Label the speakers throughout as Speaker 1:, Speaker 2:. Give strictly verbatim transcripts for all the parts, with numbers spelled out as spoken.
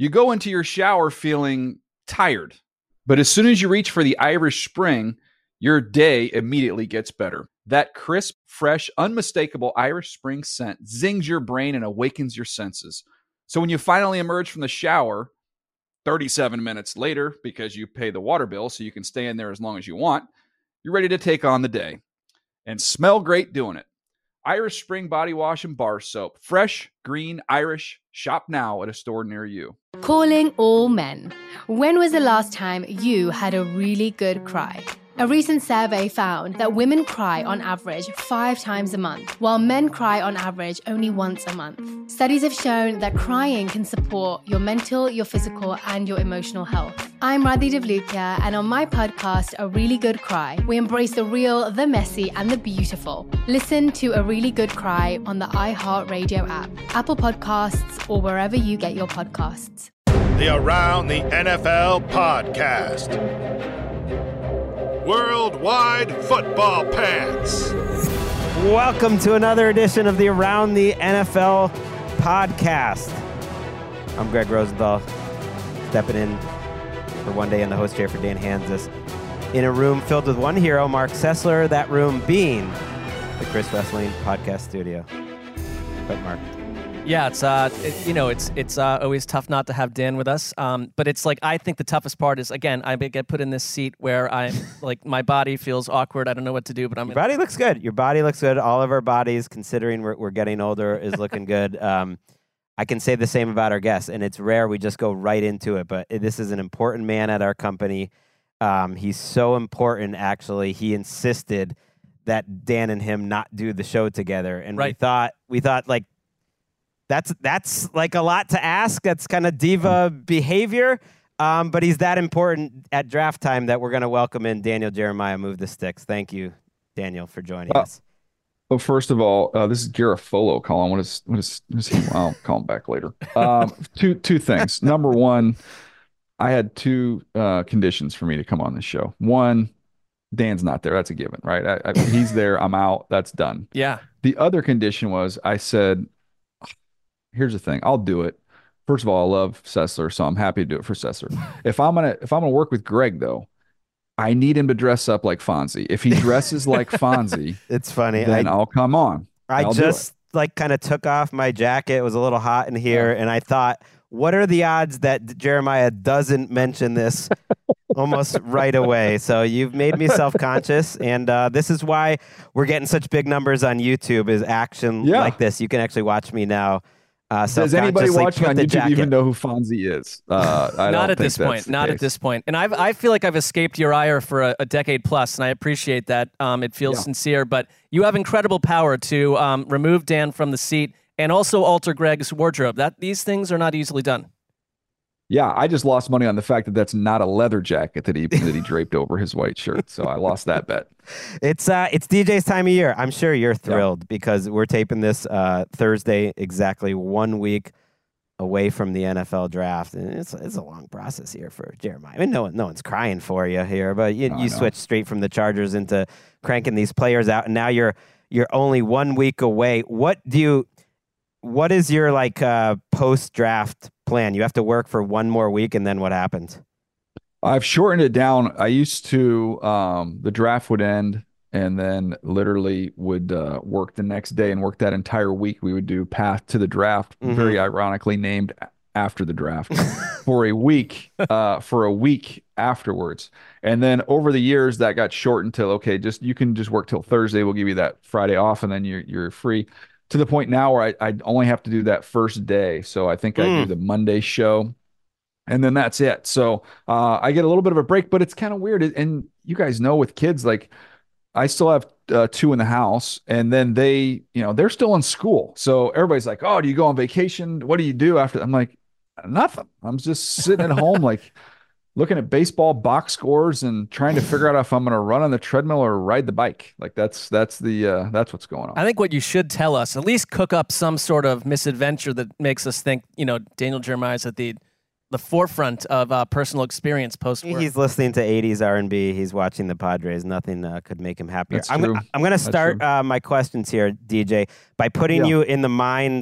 Speaker 1: You go into your shower feeling tired, but as soon as you reach for the Irish Spring, your day immediately gets better. That crisp, fresh, unmistakable Irish Spring scent zings your brain and awakens your senses. So when you finally emerge from the shower, thirty-seven minutes later, because you pay the water bill so you can stay in there as long as you want, you're ready to take on the day and smell great doing it. Irish Spring Body Wash and Bar Soap. Fresh, green, Irish. Shop now at a store near you.
Speaker 2: Calling all men. When was the last time you had a really good cry? A recent survey found that women cry on average five times a month, while men cry on average only once a month. Studies have shown that crying can support your mental, your physical, and your emotional health. I'm Radhi Devlukia, and on my podcast, A Really Good Cry, we embrace the real, the messy, and the beautiful. Listen to A Really Good Cry on the iHeartRadio app, Apple Podcasts, or wherever you get your podcasts.
Speaker 3: The Around the N F L podcast. Worldwide Football Pants.
Speaker 4: Welcome to another edition of the Around the N F L podcast. I'm Greg Rosenthal, stepping in for one day in the host chair for Dan Hanzus. In a room filled with one hero, Mark Sessler, that room being the Chris Wrestling Podcast Studio. But Mark.
Speaker 5: Yeah, it's uh, it, you know, it's it's uh, always tough not to have Dan with us. Um, but it's like I think the toughest part is again I get put in this seat where I'm like my body feels awkward. I don't know what to do, but I'm.
Speaker 4: Your body looks good. Your body looks good. All of our bodies, considering we're we're getting older, is looking good. Um, I can say the same about our guests, and it's rare we just go right into it. But this is an important man at our company. Um, he's so important. Actually, he insisted that Dan and him not do the show together, and
Speaker 5: right.
Speaker 4: we thought we thought like. That's that's like a lot to ask. That's kind of diva behavior. Um, but he's that important at draft time that we're going to welcome in Daniel Jeremiah. Move the sticks. Thank you, Daniel, for joining uh, us.
Speaker 1: Well, first of all, uh, this is Garofolo calling. What is what is, what is he? I'll call him back later. Um, two two things. Number one, I had two uh, conditions for me to come on this show. One, Dan's not there. That's a given, right? I, I, he's there. I'm out. That's done.
Speaker 5: Yeah.
Speaker 1: The other condition was I said, here's the thing. I'll do it. First of all, I love Sessler, so I'm happy to do it for Sessler. If I'm gonna if I'm gonna work with Greg, though, I need him to dress up like Fonzie. If he dresses like Fonzie,
Speaker 4: it's funny.
Speaker 1: Then I, I'll come on.
Speaker 4: I
Speaker 1: I'll
Speaker 4: just like kind of took off my jacket. It was a little hot in here, yeah. And I thought, what are the odds that Jeremiah doesn't mention this almost right away? So you've made me self-conscious, and uh, this is why we're getting such big numbers on YouTube. Is action yeah. like this? You can actually watch me now. Uh,
Speaker 1: Does anybody watching on YouTube jacket. even know who Fonzie is? Uh, I
Speaker 5: Not
Speaker 1: don't
Speaker 5: at this point. Not
Speaker 1: case.
Speaker 5: at this point. And I've, I feel like I've escaped your ire for a, a decade plus, and I appreciate that. Um, it feels yeah. sincere, but you have incredible power to um, remove Dan from the seat and also alter Greg's wardrobe. That these things are not easily done.
Speaker 1: Yeah, I just lost money on the fact that that's not a leather jacket that he that he draped over his white shirt. So I lost that bet.
Speaker 4: It's uh, it's D J's time of year. I'm sure you're thrilled yeah. because we're taping this uh, Thursday, exactly one week away from the N F L draft, and it's it's a long process here for Jeremiah. I mean, no one no one's crying for you here, but you,
Speaker 1: no,
Speaker 4: you switch straight from the Chargers into cranking these players out, and now you're you're only one week away. What do you? What is your like uh, post draft plan? You have to work for one more week, and then what happens?
Speaker 1: I've shortened it down. I used to, um, the draft would end and then literally would uh, work the next day and work that entire week. We would do Path to the Draft, mm-hmm. very ironically named after the draft, for a week, uh, for a week afterwards. And then over the years, that got shortened till, okay, just you can just work till Thursday. We'll give you that Friday off, and then you're you're free. To the point now where I, I only have to do that first day. So I think mm. I do the Monday show. And then that's it. So uh, I get a little bit of a break, but it's kind of weird. And you guys know with kids, like I still have uh, two in the house, and then they, you know, they're still in school. So everybody's like, oh, do you go on vacation? What do you do after? I'm like, nothing. I'm just sitting at home, like looking at baseball box scores and trying to figure out if I'm going to run on the treadmill or ride the bike. Like that's, that's the, uh, that's what's going on.
Speaker 5: I think what you should tell us, at least cook up some sort of misadventure that makes us think, you know, Daniel Jeremiah is at the, the forefront of uh, personal experience post-work.
Speaker 4: He's listening to eighties R and B. He's watching the Padres. Nothing uh, could make him happier.
Speaker 1: That's
Speaker 4: I'm
Speaker 1: true.
Speaker 4: Gonna, I'm going to start uh, my questions here, D J, by putting
Speaker 1: yeah.
Speaker 4: you in the minds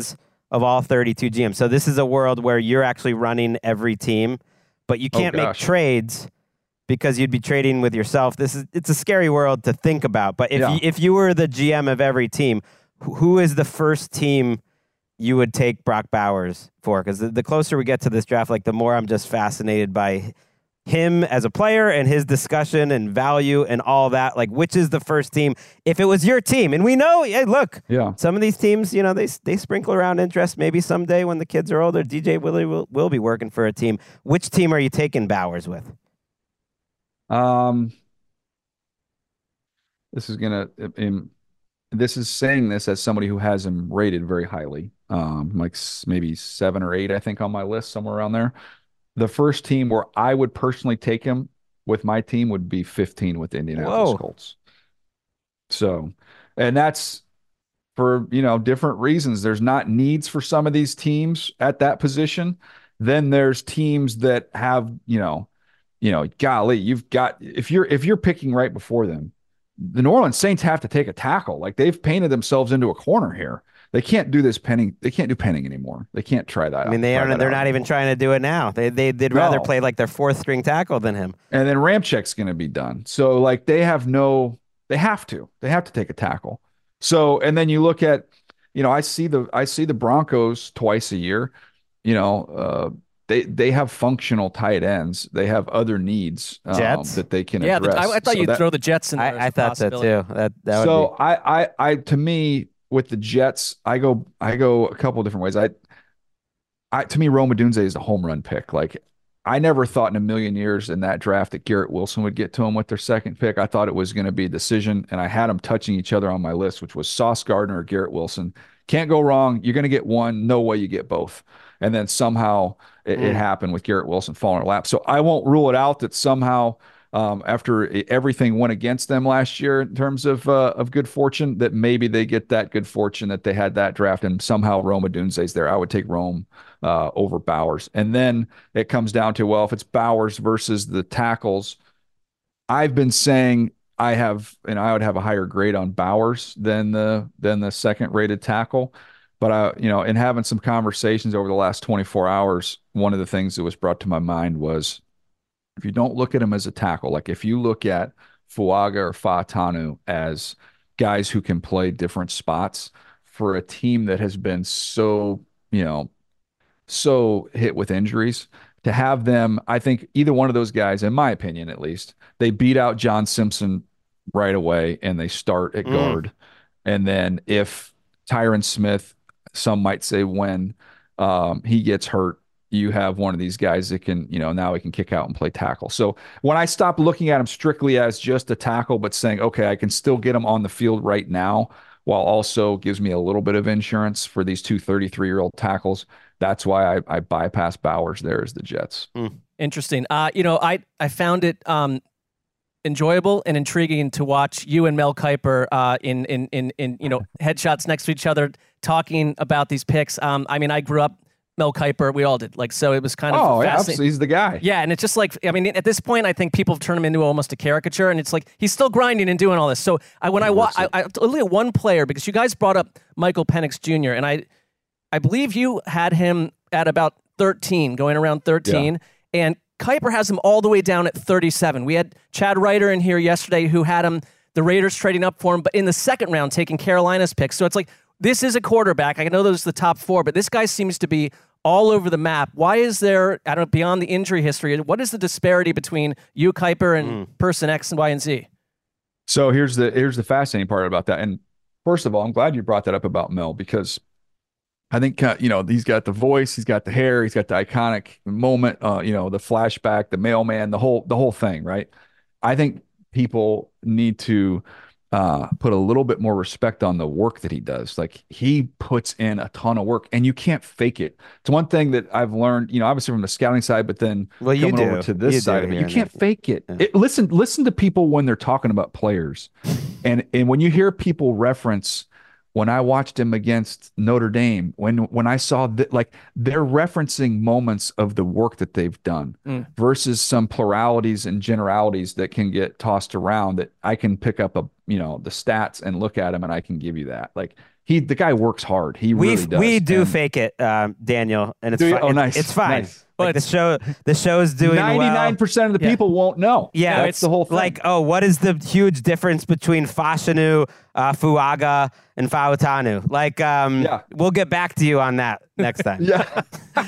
Speaker 4: of all thirty-two G Ms. So this is a world where you're actually running every team, but you can't
Speaker 1: Oh,
Speaker 4: make
Speaker 1: gosh.
Speaker 4: trades because you'd be trading with yourself. This is it's a scary world to think about. But if
Speaker 1: Yeah.
Speaker 4: you, if you were the G M of every team, who who is the first team you would take Brock Bowers for? Because the, the closer we get to this draft, like the more I'm just fascinated by him as a player and his discussion and value and all that. Like, which is the first team? If it was your team, and we know, hey, look,
Speaker 1: Yeah.
Speaker 4: some of these teams, you know, they they sprinkle around interest. Maybe someday when the kids are older, D J Willie will, will be working for a team. Which team are you taking Bowers with?
Speaker 1: Um, this is gonna. Um, this is saying this as somebody who has him rated very highly. Um, like s- maybe seven or eight, I think, on my list, somewhere around there. The first team where I would personally take him with my team would be fifteen with the Indianapolis
Speaker 4: Whoa.
Speaker 1: Colts. So, and that's for, you know, different reasons. There's not needs for some of these teams at that position. Then there's teams that have, you know, you know, golly, you've got if you're if you're picking right before them, the New Orleans Saints have to take a tackle. Like they've painted themselves into a corner here. They can't do this penning. They can't do penning anymore. They can't try that.
Speaker 4: I mean, they
Speaker 1: try
Speaker 4: aren't.
Speaker 1: that
Speaker 4: They're
Speaker 1: out
Speaker 4: not even
Speaker 1: anymore.
Speaker 4: trying to do it now. They they they'd rather
Speaker 1: No.
Speaker 4: play like their fourth string tackle than him.
Speaker 1: And then Ramchek's going to be done. So like they have no, they have to, they have to take a tackle. So, and then you look at, you know, I see the, I see the Broncos twice a year, you know, uh, they, they have functional tight ends. They have other needs um,
Speaker 4: Jets?
Speaker 1: that they can
Speaker 5: Yeah, the,
Speaker 1: address.
Speaker 5: I, I thought
Speaker 1: So
Speaker 5: you'd
Speaker 1: that-
Speaker 5: throw the Jets in there. as
Speaker 4: I, I
Speaker 5: a
Speaker 4: thought so
Speaker 5: possibility.
Speaker 4: too. That that would
Speaker 1: so I, I, I, to me, with the Jets, I go, I go a couple different ways. I, I, to me, Rome Odunze is a home run pick. Like I never thought in a million years in that draft that Garrett Wilson would get to him with their second pick. I thought it was going to be a decision, and I had them touching each other on my list, which was Sauce Gardner or Garrett Wilson. Can't go wrong. You're going to get one. No way you get both. And then somehow it,
Speaker 4: Mm.
Speaker 1: it happened with Garrett Wilson falling in our lap. So I won't rule it out that somehow um, after everything went against them last year in terms of uh, of good fortune, that maybe they get that good fortune that they had that draft, and somehow Rome Odunze's there. I would take Rome uh, over Bowers. And then it comes down to, well, if it's Bowers versus the tackles, I've been saying I have, and I would have a higher grade on Bowers than the than the second rated tackle. But I, you know, in having some conversations over the last twenty-four hours, one of the things that was brought to my mind was if you don't look at him as a tackle, like if you look at Fuaga or Fatanu as guys who can play different spots for a team that has been so, you know, so hit with injuries, to have them, I think either one of those guys, in my opinion at least, they beat out John Simpson right away and they start at
Speaker 4: Mm.
Speaker 1: guard. And then if Tyron Smith, some might say when um, he gets hurt, you have one of these guys that can, you know, now he can kick out and play tackle. So when I stopped looking at him strictly as just a tackle, but saying, okay, I can still get him on the field right now, while also gives me a little bit of insurance for these two thirty-three-year-old tackles, that's why I, I bypass Bowers there as the Jets.
Speaker 5: Interesting. Uh, you know, I, I found it um, enjoyable and intriguing to watch you and Mel Kiper uh, in, in, in, in, you know, headshots next to each other talking about these picks. Um, I mean, I grew up Mel Kiper. We all did. Like, so it was kind of
Speaker 1: Oh, yeah,
Speaker 5: fascinating.
Speaker 1: obviously he's the guy.
Speaker 5: Yeah, and it's just like, I mean, at this point, I think people have turned him into almost a caricature, and it's like he's still grinding and doing all this. So I, when I watch, I, I look at one player, because you guys brought up Michael Penix Junior, and I, I believe you had him at about thirteen, going around thirteen, and Kiper has him all the way down at thirty-seven. We had Chad Ryder in here yesterday who had him, the Raiders trading up for him, but in the second round taking Carolina's pick. So it's like, this is a quarterback. I know those are the top four, but this guy seems to be all over the map. Why is there, I don't know, beyond the injury history, what is the disparity between you, Kiper, and person X and Y and Z?
Speaker 1: So here's the here's the fascinating part about that. And first of all, I'm glad you brought that up about Mel, because I think, uh, you know, he's got the voice, he's got the hair, he's got the iconic moment, uh, you know, the flashback, the mailman, the whole the whole thing, right? I think people need to uh, put a little bit more respect on the work that he does. Like, he puts in a ton of work, and you can't fake it. It's one thing that I've learned, you know, obviously from the scouting side, but then
Speaker 4: Well, you
Speaker 1: coming
Speaker 4: do.
Speaker 1: over to this
Speaker 4: You
Speaker 1: side
Speaker 4: do
Speaker 1: of it,
Speaker 4: here
Speaker 1: you
Speaker 4: and
Speaker 1: can't
Speaker 4: there.
Speaker 1: fake it.
Speaker 4: Yeah.
Speaker 1: It- Listen, listen to people when they're talking about players, and and when you hear people reference, when I watched him against Notre Dame, when when I saw that, like, they're referencing moments of the work that they've done
Speaker 5: Mm.
Speaker 1: versus some pluralities and generalities that can get tossed around, that I can pick up a, you know, the stats and look at them and I can give you that. Like, he the guy works hard. He
Speaker 4: we
Speaker 1: really does.
Speaker 4: We do
Speaker 1: and,
Speaker 4: fake it, um, Daniel, and it's
Speaker 1: do you,
Speaker 4: fine.
Speaker 1: oh
Speaker 4: it's,
Speaker 1: nice,
Speaker 4: it's fine.
Speaker 1: Nice.
Speaker 4: Like the show, the show's doing well.
Speaker 1: ninety-nine percent of the
Speaker 5: Yeah.
Speaker 1: people won't know.
Speaker 4: Yeah,
Speaker 1: that's
Speaker 4: it's
Speaker 1: the whole thing.
Speaker 4: Like, oh, what is the huge difference between Fashanu, uh, Fuaga, and Fautanu? Like, um,
Speaker 1: Yeah.
Speaker 4: we'll get back to you on that next time.
Speaker 1: yeah.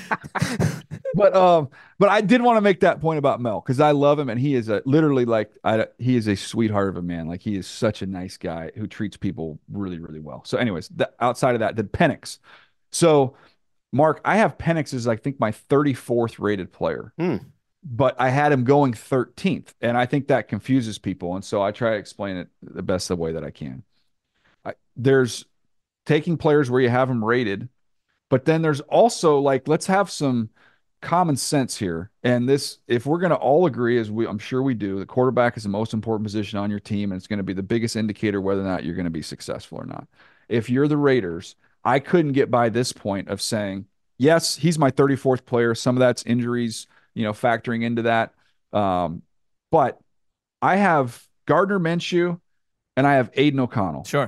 Speaker 1: But um, but I did want to make that point about Mel because I love him and he is a literally like I he is a sweetheart of a man. Like he is such a nice guy who treats people really really well. So, anyways, the, outside of that, the Penix. So, Mark, I have Penix as I think my thirty-fourth rated player,
Speaker 4: Hmm.
Speaker 1: but I had him going thirteenth, and I think that confuses people. And so I try to explain it the best of the way that I can. I, there's taking players where you have them rated, but then there's also like let's have some common sense here. And this, if we're going to all agree, as we, I'm sure we do, the quarterback is the most important position on your team, and it's going to be the biggest indicator whether or not you're going to be successful or not. If you're the Raiders, I couldn't get by this point of saying, yes, he's my thirty-fourth player. Some of that's injuries, you know, factoring into that. Um, but I have Gardner Minshew and I have Aiden O'Connell.
Speaker 5: Sure.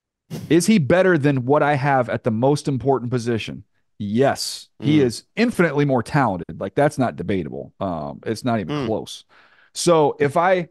Speaker 1: Is he better than what I have at the most important position? Yes, he
Speaker 4: Mm.
Speaker 1: is infinitely more talented. Like that's not debatable. Um, it's not even
Speaker 4: Mm.
Speaker 1: close. So if I,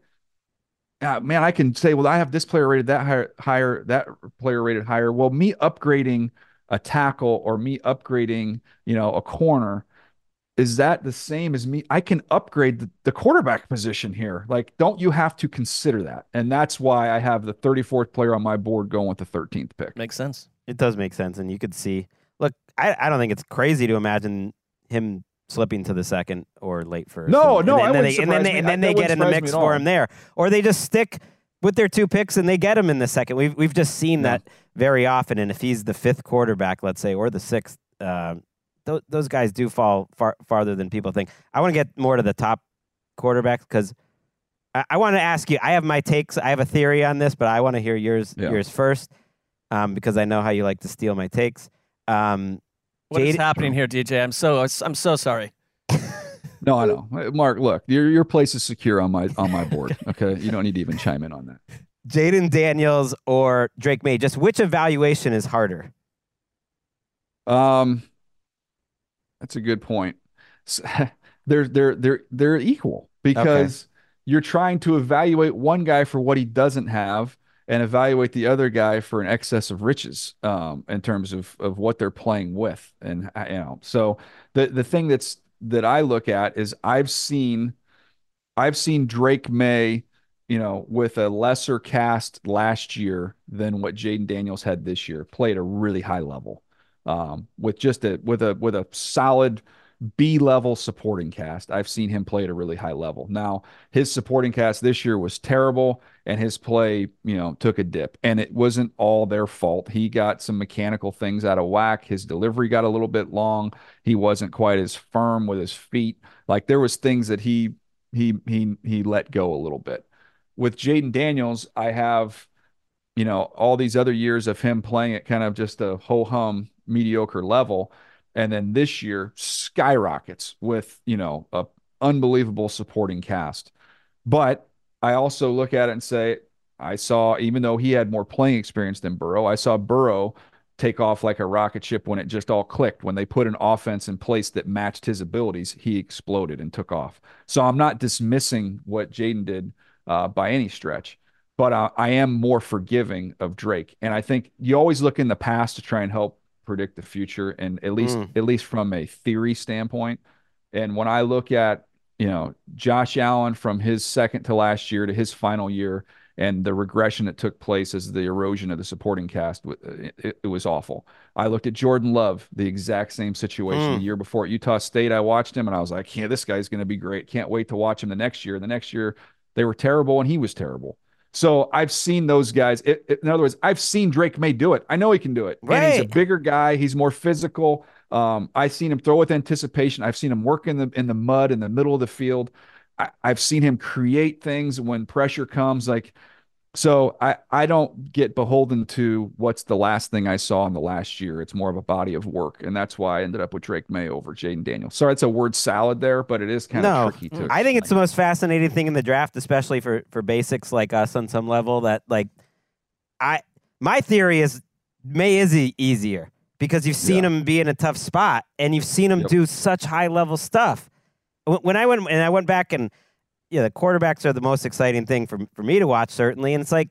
Speaker 1: uh, man, I can say, well, I have this player rated that higher, higher, that player rated higher. Well, me upgrading a tackle or me upgrading, you know, a corner, is that the same as me? I can upgrade the, the quarterback position here. Like, don't you have to consider that? And that's why I have the thirty-fourth player on my board going with the thirteenth pick.
Speaker 5: Makes sense.
Speaker 4: It does make sense, and you could see. Look, I, I don't think it's crazy to imagine him slipping to the second or late first.
Speaker 1: No,
Speaker 4: and,
Speaker 1: no,
Speaker 4: and
Speaker 1: I
Speaker 4: then
Speaker 1: wouldn't
Speaker 4: they, and then
Speaker 1: surprise
Speaker 4: they,
Speaker 1: me.
Speaker 4: and
Speaker 1: I-
Speaker 4: then
Speaker 1: that
Speaker 4: they get
Speaker 1: wouldn't
Speaker 4: in the
Speaker 1: surprise me
Speaker 4: mix
Speaker 1: at
Speaker 4: for
Speaker 1: all.
Speaker 4: him there, or they just stick with their two picks and they get him in the second. We've we've just seen
Speaker 1: Yeah.
Speaker 4: that very often, and if he's the fifth quarterback, let's say, or the sixth, uh, th- those guys do fall far farther than people think. I want to get more to the top quarterbacks because I, I want to ask you. I have my takes. I have a theory on this, but I want to hear yours
Speaker 1: Yeah.
Speaker 4: yours first um, because I know how you like to steal my takes. Um,
Speaker 5: What is
Speaker 4: Jade-
Speaker 5: happening here, D J? I'm so I'm so sorry.
Speaker 1: No, I know. Mark, look, your your place is secure on my on my board. Okay. You don't need to even chime in on that.
Speaker 4: Jaden Daniels or Drake May, just which evaluation is harder?
Speaker 1: Um that's a good point. S- They're they're they're they're equal because you're trying to evaluate one guy for what he doesn't have and evaluate the other guy for an excess of riches um, in terms of of what they're playing with. And uh, you know, so the the thing that's that I look at is I've seen I've seen Drake May, you know, with a lesser cast last year than what Jaden Daniels had this year, play at a really high level. Um, with just a with a with a solid B level supporting cast. I've seen him play at a really high level. Now, his supporting cast this year was terrible and his play, you know, took a dip. And it wasn't all their fault. He got some mechanical things out of whack. His delivery got a little bit long. He wasn't quite as firm with his feet. Like there was things that he he he he let go a little bit. With Jaden Daniels, I have, you know, all these other years of him playing at kind of just a ho-hum mediocre level. And then this year skyrockets with, you know, a unbelievable supporting cast. But I also look at it and say, I saw, even though he had more playing experience than Burrow, I saw Burrow take off like a rocket ship when it just all clicked. When they put an offense in place that matched his abilities, he exploded and took off. So I'm not dismissing what Jaden did uh, by any stretch, but uh, I am more forgiving of Drake. And I think you always look in the past to try and help predict the future, and at least
Speaker 4: Mm.
Speaker 1: at least from a theory standpoint. And when I look at, you know, Josh Allen from his second to last year to his final year and the regression that took place as the erosion of the supporting cast, it, it, it was awful. I looked at Jordan Love, the exact same situation
Speaker 4: Mm.
Speaker 1: the year before at Utah State. I watched him and I was like, yeah, this guy's going to be great. Can't wait to watch him the next year. The next year they were terrible and he was terrible. So I've seen those guys. It, it, in other words, I've seen Drake May do it. I know he can do it. And he's a
Speaker 4: Right.
Speaker 1: bigger guy. He's more physical. Um, I've seen him throw with anticipation. I've seen him work in the in the mud in the middle of the field. I, I've seen him create things when pressure comes. Like, so I I don't get beholden to what's the last thing I saw in the last year. It's more of a body of work, and that's why I ended up with Drake May over Jaden Daniels. Sorry, it's a word salad there, but it is kind
Speaker 4: No,
Speaker 1: of tricky too.
Speaker 4: I think it's the most fascinating thing in the draft, especially for for basics like us on some level. That like, I my theory is May is e- easier because you've seen
Speaker 1: Yeah.
Speaker 4: him be in a tough spot and you've seen him
Speaker 1: Yep.
Speaker 4: do such high level stuff. When when I went and I went back and yeah, the quarterbacks are the most exciting thing for for me to watch certainly, and it's like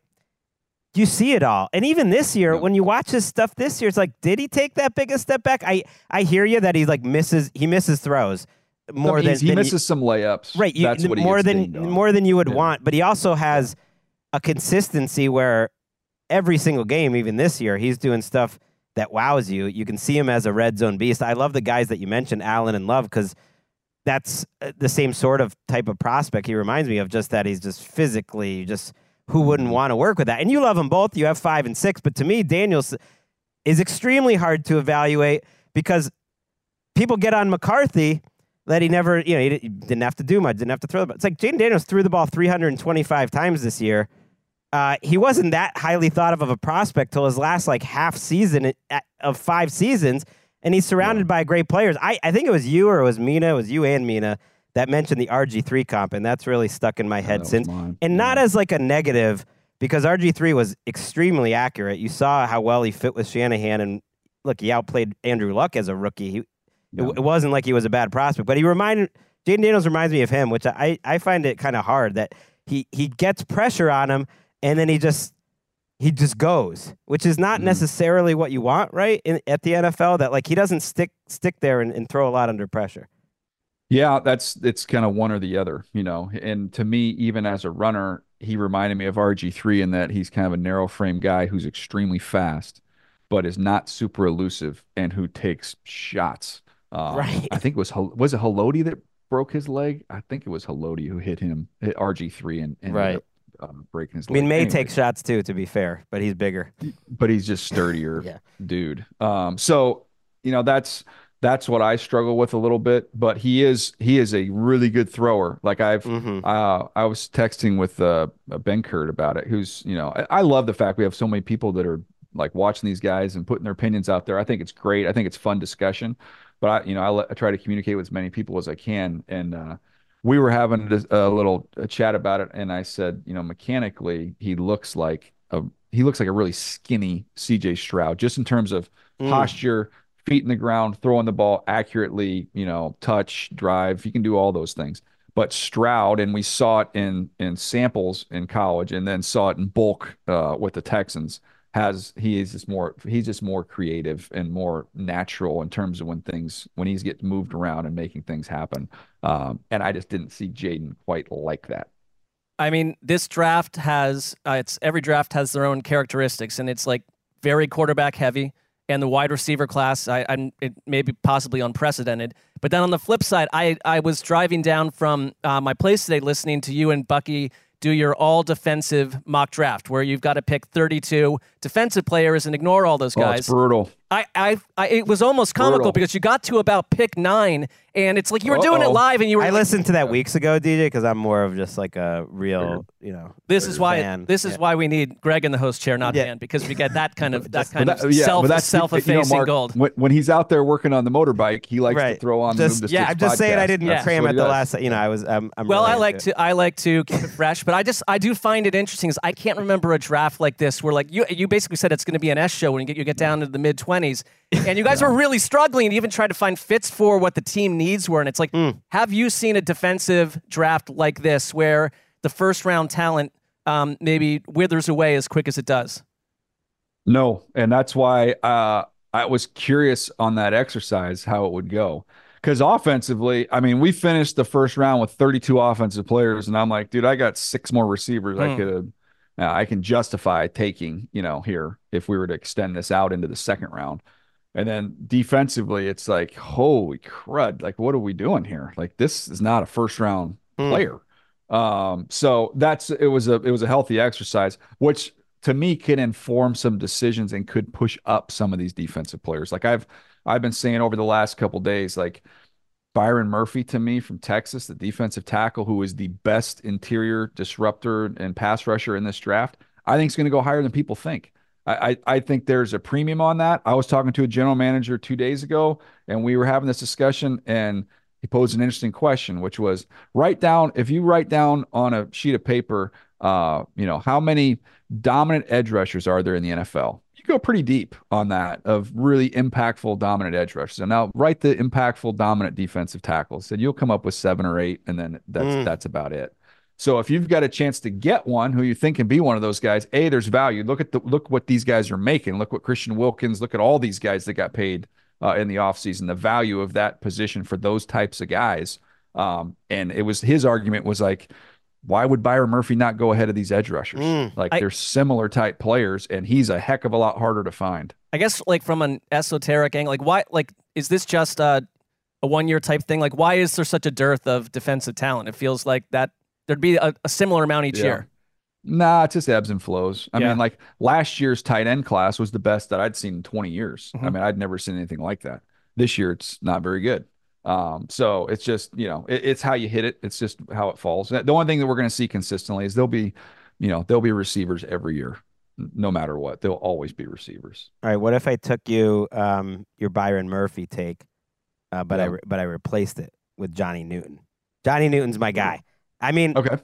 Speaker 4: you see it all. And even this year,
Speaker 1: Yeah.
Speaker 4: when you watch his stuff this year, it's like, did he take that big a step back? I I hear you that he like misses he misses throws more
Speaker 1: He's-
Speaker 4: than
Speaker 1: he
Speaker 4: than
Speaker 1: misses
Speaker 4: you,
Speaker 1: some layups.
Speaker 4: right. You,
Speaker 1: That's what he
Speaker 4: more
Speaker 1: gets
Speaker 4: than
Speaker 1: dinged on.
Speaker 4: more than you would
Speaker 1: Yeah.
Speaker 4: want, but he also has a consistency where every single game, even this year, he's doing stuff that wows you. You can see him as a red zone beast. I love the guys that you mentioned, Allen and Love, because that's uh, the same sort of type of prospect he reminds me of, just that he's just physically just who wouldn't want to work with that. And you love them both. You have five and six. But to me, Daniels is extremely hard to evaluate because people get on McCarthy that he never, you know, he didn't have to do much, didn't have to throw the ball. It's like Jaden Daniels threw the ball three hundred twenty-five times this year. Uh, he wasn't that highly thought of of a prospect till his last like half season at, of five seasons, and he's surrounded yeah. by great players. I, I think it was you or it was Mina, it was you and Mina that mentioned the R G three comp, and that's really stuck in my head
Speaker 1: yeah,
Speaker 4: since.
Speaker 1: Mine.
Speaker 4: And
Speaker 1: yeah.
Speaker 4: not as like a negative, because R G three was extremely accurate. You saw how well he fit with Shanahan, and look, he outplayed Andrew Luck as a rookie. He,
Speaker 1: yeah.
Speaker 4: it, it wasn't like he was a bad prospect, but he reminded Jaden Daniels reminds me of him, which I, I find it kind of hard that he he gets pressure on him, and then he just he just goes, which is not mm. necessarily what you want, right? In, at the N F L, that like he doesn't stick stick there and, and throw a lot under pressure.
Speaker 1: Yeah, that's it's kind of one or the other, you know. And to me, even as a runner, he reminded me of R G three in that he's kind of a narrow frame guy who's extremely fast, but is not super elusive and who takes shots. Um,
Speaker 4: right.
Speaker 1: I think it was was it Haloti that broke his leg. I think it was Haloti who hit him, hit R G three, and, and
Speaker 4: right.
Speaker 1: Um, breaking his
Speaker 4: I mean,
Speaker 1: leg.
Speaker 4: May
Speaker 1: Anyways,
Speaker 4: takes shots too, to be fair, but he's bigger.
Speaker 1: But he's just sturdier,
Speaker 4: yeah.
Speaker 1: dude. Um, so you know that's that's what I struggle with a little bit. But he is he is a really good thrower. Like I've
Speaker 4: mm-hmm.
Speaker 1: uh, I was texting with uh, Ben Kurt about it. Who's you know I, I love the fact we have so many people that are like watching these guys and putting their opinions out there. I think it's great. I think it's fun discussion. But I you know I, let, I try to communicate with as many people as I can and. Uh, We were having a little a chat about it, and I said, you know, mechanically, he looks like a he looks like a really skinny C J Stroud, just in terms of mm. posture, feet in the ground, throwing the ball accurately, you know, touch, drive. He can do all those things. But Stroud, and we saw it in in samples in college, and then saw it in bulk uh, with the Texans. Has he is just more he's just more creative and more natural in terms of when things when he's getting moved around and making things happen. Um, and I just didn't see Jaden quite like that.
Speaker 5: I mean, this draft has uh, it's every draft has their own characteristics, and it's like very quarterback heavy. And the wide receiver class, I, I it may be possibly unprecedented. But then on the flip side, I I was driving down from uh, my place today, listening to you and Bucky do your all-defensive mock draft, where you've got to pick thirty-two defensive players and ignore all those guys.
Speaker 1: Oh, it's brutal.
Speaker 5: I, I, I, it was almost comical brutal. Because you got to about pick nine, and it's like you were Uh-oh. doing it live, and you were.
Speaker 4: I
Speaker 5: like,
Speaker 4: listened to that weeks ago, D J, because I'm more of just like a real, you know.
Speaker 5: This is why.
Speaker 4: fan.
Speaker 5: This is
Speaker 4: yeah.
Speaker 5: why we need Greg in the host chair, not
Speaker 4: yeah.
Speaker 5: Dan, because we get that kind of that kind
Speaker 1: that,
Speaker 5: of
Speaker 1: yeah,
Speaker 5: self
Speaker 1: that's,
Speaker 5: self-effacing
Speaker 1: you know, Mark,
Speaker 5: gold.
Speaker 1: When, when he's out there working on the motorbike, he likes
Speaker 4: right.
Speaker 1: to throw on.
Speaker 4: Just,
Speaker 1: the Move
Speaker 4: yeah, I'm just
Speaker 1: podcast.
Speaker 4: saying I didn't
Speaker 5: yeah.
Speaker 4: cram at the
Speaker 1: does.
Speaker 4: last. You know, I was. I'm, I'm
Speaker 5: well,
Speaker 4: really
Speaker 5: I like
Speaker 4: to.
Speaker 5: to I like to keep it fresh, but I just I do find it interesting. Is I can't remember a draft like this where like you you basically said it's going to be an S show when you get you get down to the mid twenties. And you guys yeah. were really struggling to even try to find fits for what the team needs were. And it's like, mm. have you seen a defensive draft like this where the first round talent um, maybe withers away as quick as it does?
Speaker 1: No. And that's why uh, I was curious on that exercise, how it would go. Because offensively, I mean, we finished the first round with thirty-two offensive players. And I'm like, dude, I got six more receivers mm. I could have. Uh, I can justify taking, you know, here if we were to extend this out into the second round. And then defensively, it's like, holy crud. Like, what are we doing here? Like, this is not a first round mm. player. Um, so that's, it was a, it was a healthy exercise, which to me can inform some decisions and could push up some of these defensive players. Like I've, I've been saying over the last couple of days, like Byron Murphy to me from Texas, the defensive tackle, who is the best interior disruptor and pass rusher in this draft, I think is going to go higher than people think. I, I think there's a premium on that. I was talking to a general manager two days ago, and we were having this discussion, and he posed an interesting question, which was write down, if you write down on a sheet of paper, uh, you know, how many dominant edge rushers are there in the N F L? You could go pretty deep on that of really impactful, dominant edge rushers. And now write the impactful, dominant defensive tackles. And you'll come up with seven or eight, and then that's mm. that's about it. So if you've got a chance to get one who you think can be one of those guys, A, there's value. Look at the look what these guys are making. Look what Christian Wilkins, look at all these guys that got paid uh, in the offseason, the value of that position for those types of guys. Um, and it was his argument was like, why would Byron Murphy not go ahead of these edge rushers? Mm, like I, they're similar type players, and he's a heck of a lot harder to find.
Speaker 5: I guess like from an esoteric angle, like why, like, is this just a, a one-year type thing? Like, why is there such a dearth of defensive talent? It feels like that there'd be a, a similar amount each yeah. year.
Speaker 1: Nah, it's just ebbs and flows. I yeah. mean, like last year's tight end class was the best that I'd seen in twenty years. Mm-hmm. I mean, I'd never seen anything like that. This year, it's not very good. Um, so it's just, you know, it, it's how you hit it. It's just how it falls. The only thing that we're going to see consistently is there'll be, you know, there'll be receivers every year, no matter what. There'll always be receivers.
Speaker 4: All right. What if I took you, um, your Byron Murphy take, uh, but yeah. I, re- but I replaced it with Johnny Newton. Johnny Newton's my guy. I mean,
Speaker 1: okay.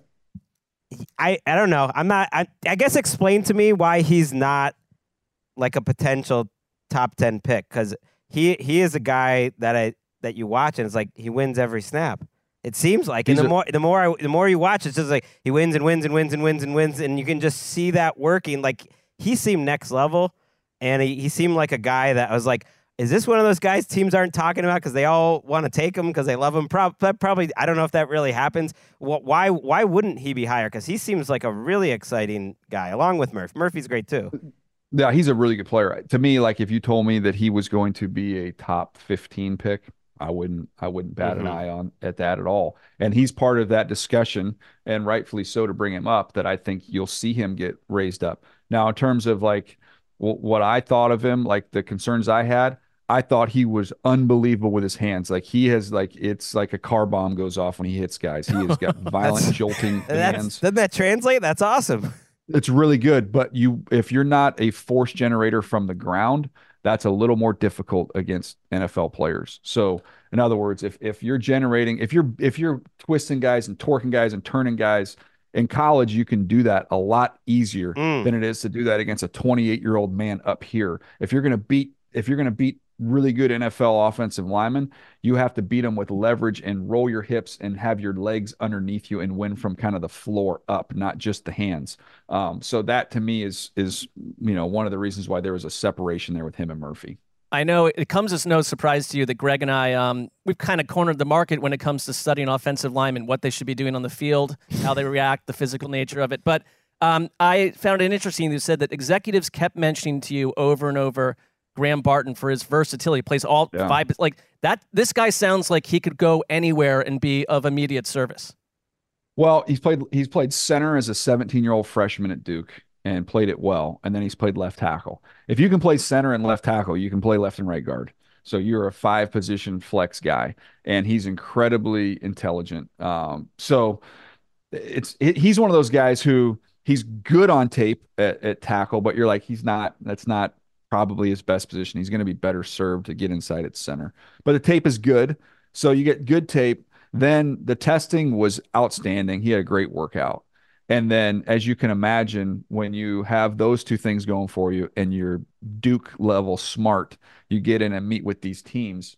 Speaker 4: I, I don't know. I'm not, I, I guess explain to me why he's not like a potential top ten pick. Cause he, he is a guy that I, that you watch and it's like he wins every snap. It seems like, and the a, more the more I, the more you watch, it's just like he wins and wins and wins and wins and wins, and you can just see that working. Like he seemed next level, and he, he seemed like a guy that I was like, is this one of those guys teams aren't talking about because they all want to take him because they love him? Pro- probably, I don't know if that really happens. Why why wouldn't he be higher? Because he seems like a really exciting guy, along with Murph. Murphy's great too.
Speaker 1: Yeah, he's a really good player. To me, like if you told me that he was going to be a top fifteen pick, I wouldn't I wouldn't bat mm-hmm. an eye on at that at all. And he's part of that discussion, and rightfully so, to bring him up, that I think you'll see him get raised up. Now, in terms of like w- what I thought of him, like the concerns I had, I thought he was unbelievable with his hands. Like he has like it's like a car bomb goes off when he hits guys. He has got violent jolting hands.
Speaker 4: Doesn't that translate? That's awesome.
Speaker 1: It's really good, but you if you're not a force generator from the ground, that's a little more difficult against N F L players. So, in other words, if if you're generating, if you're if you're twisting guys and torquing guys and turning guys in college, you can do that a lot easier mm. than it is to do that against a twenty-eight-year-old man up here. If you're going to beat if you're going to beat really good N F L offensive linemen, you have to beat them with leverage and roll your hips and have your legs underneath you and win from kind of the floor up, not just the hands. Um, so that to me is, is, you know, one of the reasons why there was a separation there with him and Murphy.
Speaker 5: I know it comes as no surprise to you that Greg and I, um, we've kind of cornered the market when it comes to studying offensive linemen, what they should be doing on the field, how they react, the physical nature of it. But um, I found it interesting. You said that executives kept mentioning to you over and over Graham Barton for his versatility. He plays all yeah. five. Like that, this guy sounds like he could go anywhere and be of immediate service.
Speaker 1: Well, he's played he's played center as a seventeen-year-old freshman at Duke and played it well, and then he's played left tackle. If you can play center and left tackle, you can play left and right guard. So you're a five-position flex guy, and he's incredibly intelligent. Um, so it's it, he's one of those guys who he's good on tape at, at tackle, but you're like he's not. That's not. Probably his best position. He's going to be better served to get inside at center. But the tape is good. So you get good tape. Then the testing was outstanding. He had a great workout. And then, as you can imagine, when you have those two things going for you and you're Duke level smart, you get in and meet with these teams.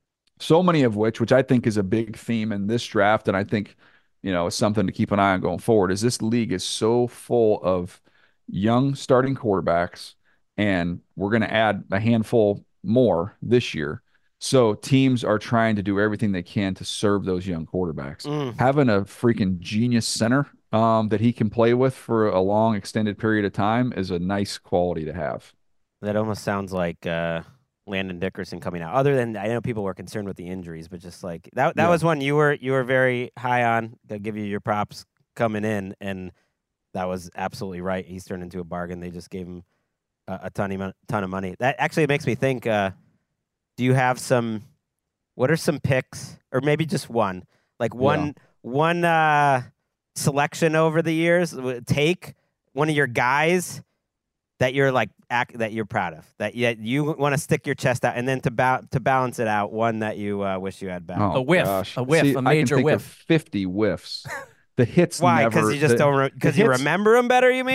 Speaker 1: So many of which, which I think is a big theme in this draft, and I think, you know, is something to keep an eye on going forward, is this league is so full of young starting quarterbacks. And we're going to add a handful more this year. So teams are trying to do everything they can to serve those young quarterbacks. Mm. Having a freaking genius center um, that he can play with for a long, extended period of time is a nice quality to have.
Speaker 4: That almost sounds like uh, Landon Dickerson coming out. Other than, I know people were concerned with the injuries, but just like that, that yeah. was one you were you were very high on. They'll give you your props coming in, and that was absolutely right. He's turned into a bargain. They just gave him a ton of ton of money. That actually makes me think. Uh, do you have some? What are some picks, or maybe just one? Like one yeah. one uh, selection over the years. Take one of your guys that you're like act, that you're proud of. That you, you want to stick your chest out, and then to ba- to balance it out, one that you uh, wish you had back.
Speaker 1: Oh,
Speaker 5: a whiff,
Speaker 1: gosh.
Speaker 5: a whiff,
Speaker 1: See,
Speaker 5: a major
Speaker 1: I can think
Speaker 5: whiff.
Speaker 1: Of fifty whiffs. The hits.
Speaker 4: Why?
Speaker 1: Because
Speaker 4: you just
Speaker 1: the,
Speaker 4: don't. Because you remember them better. You mean?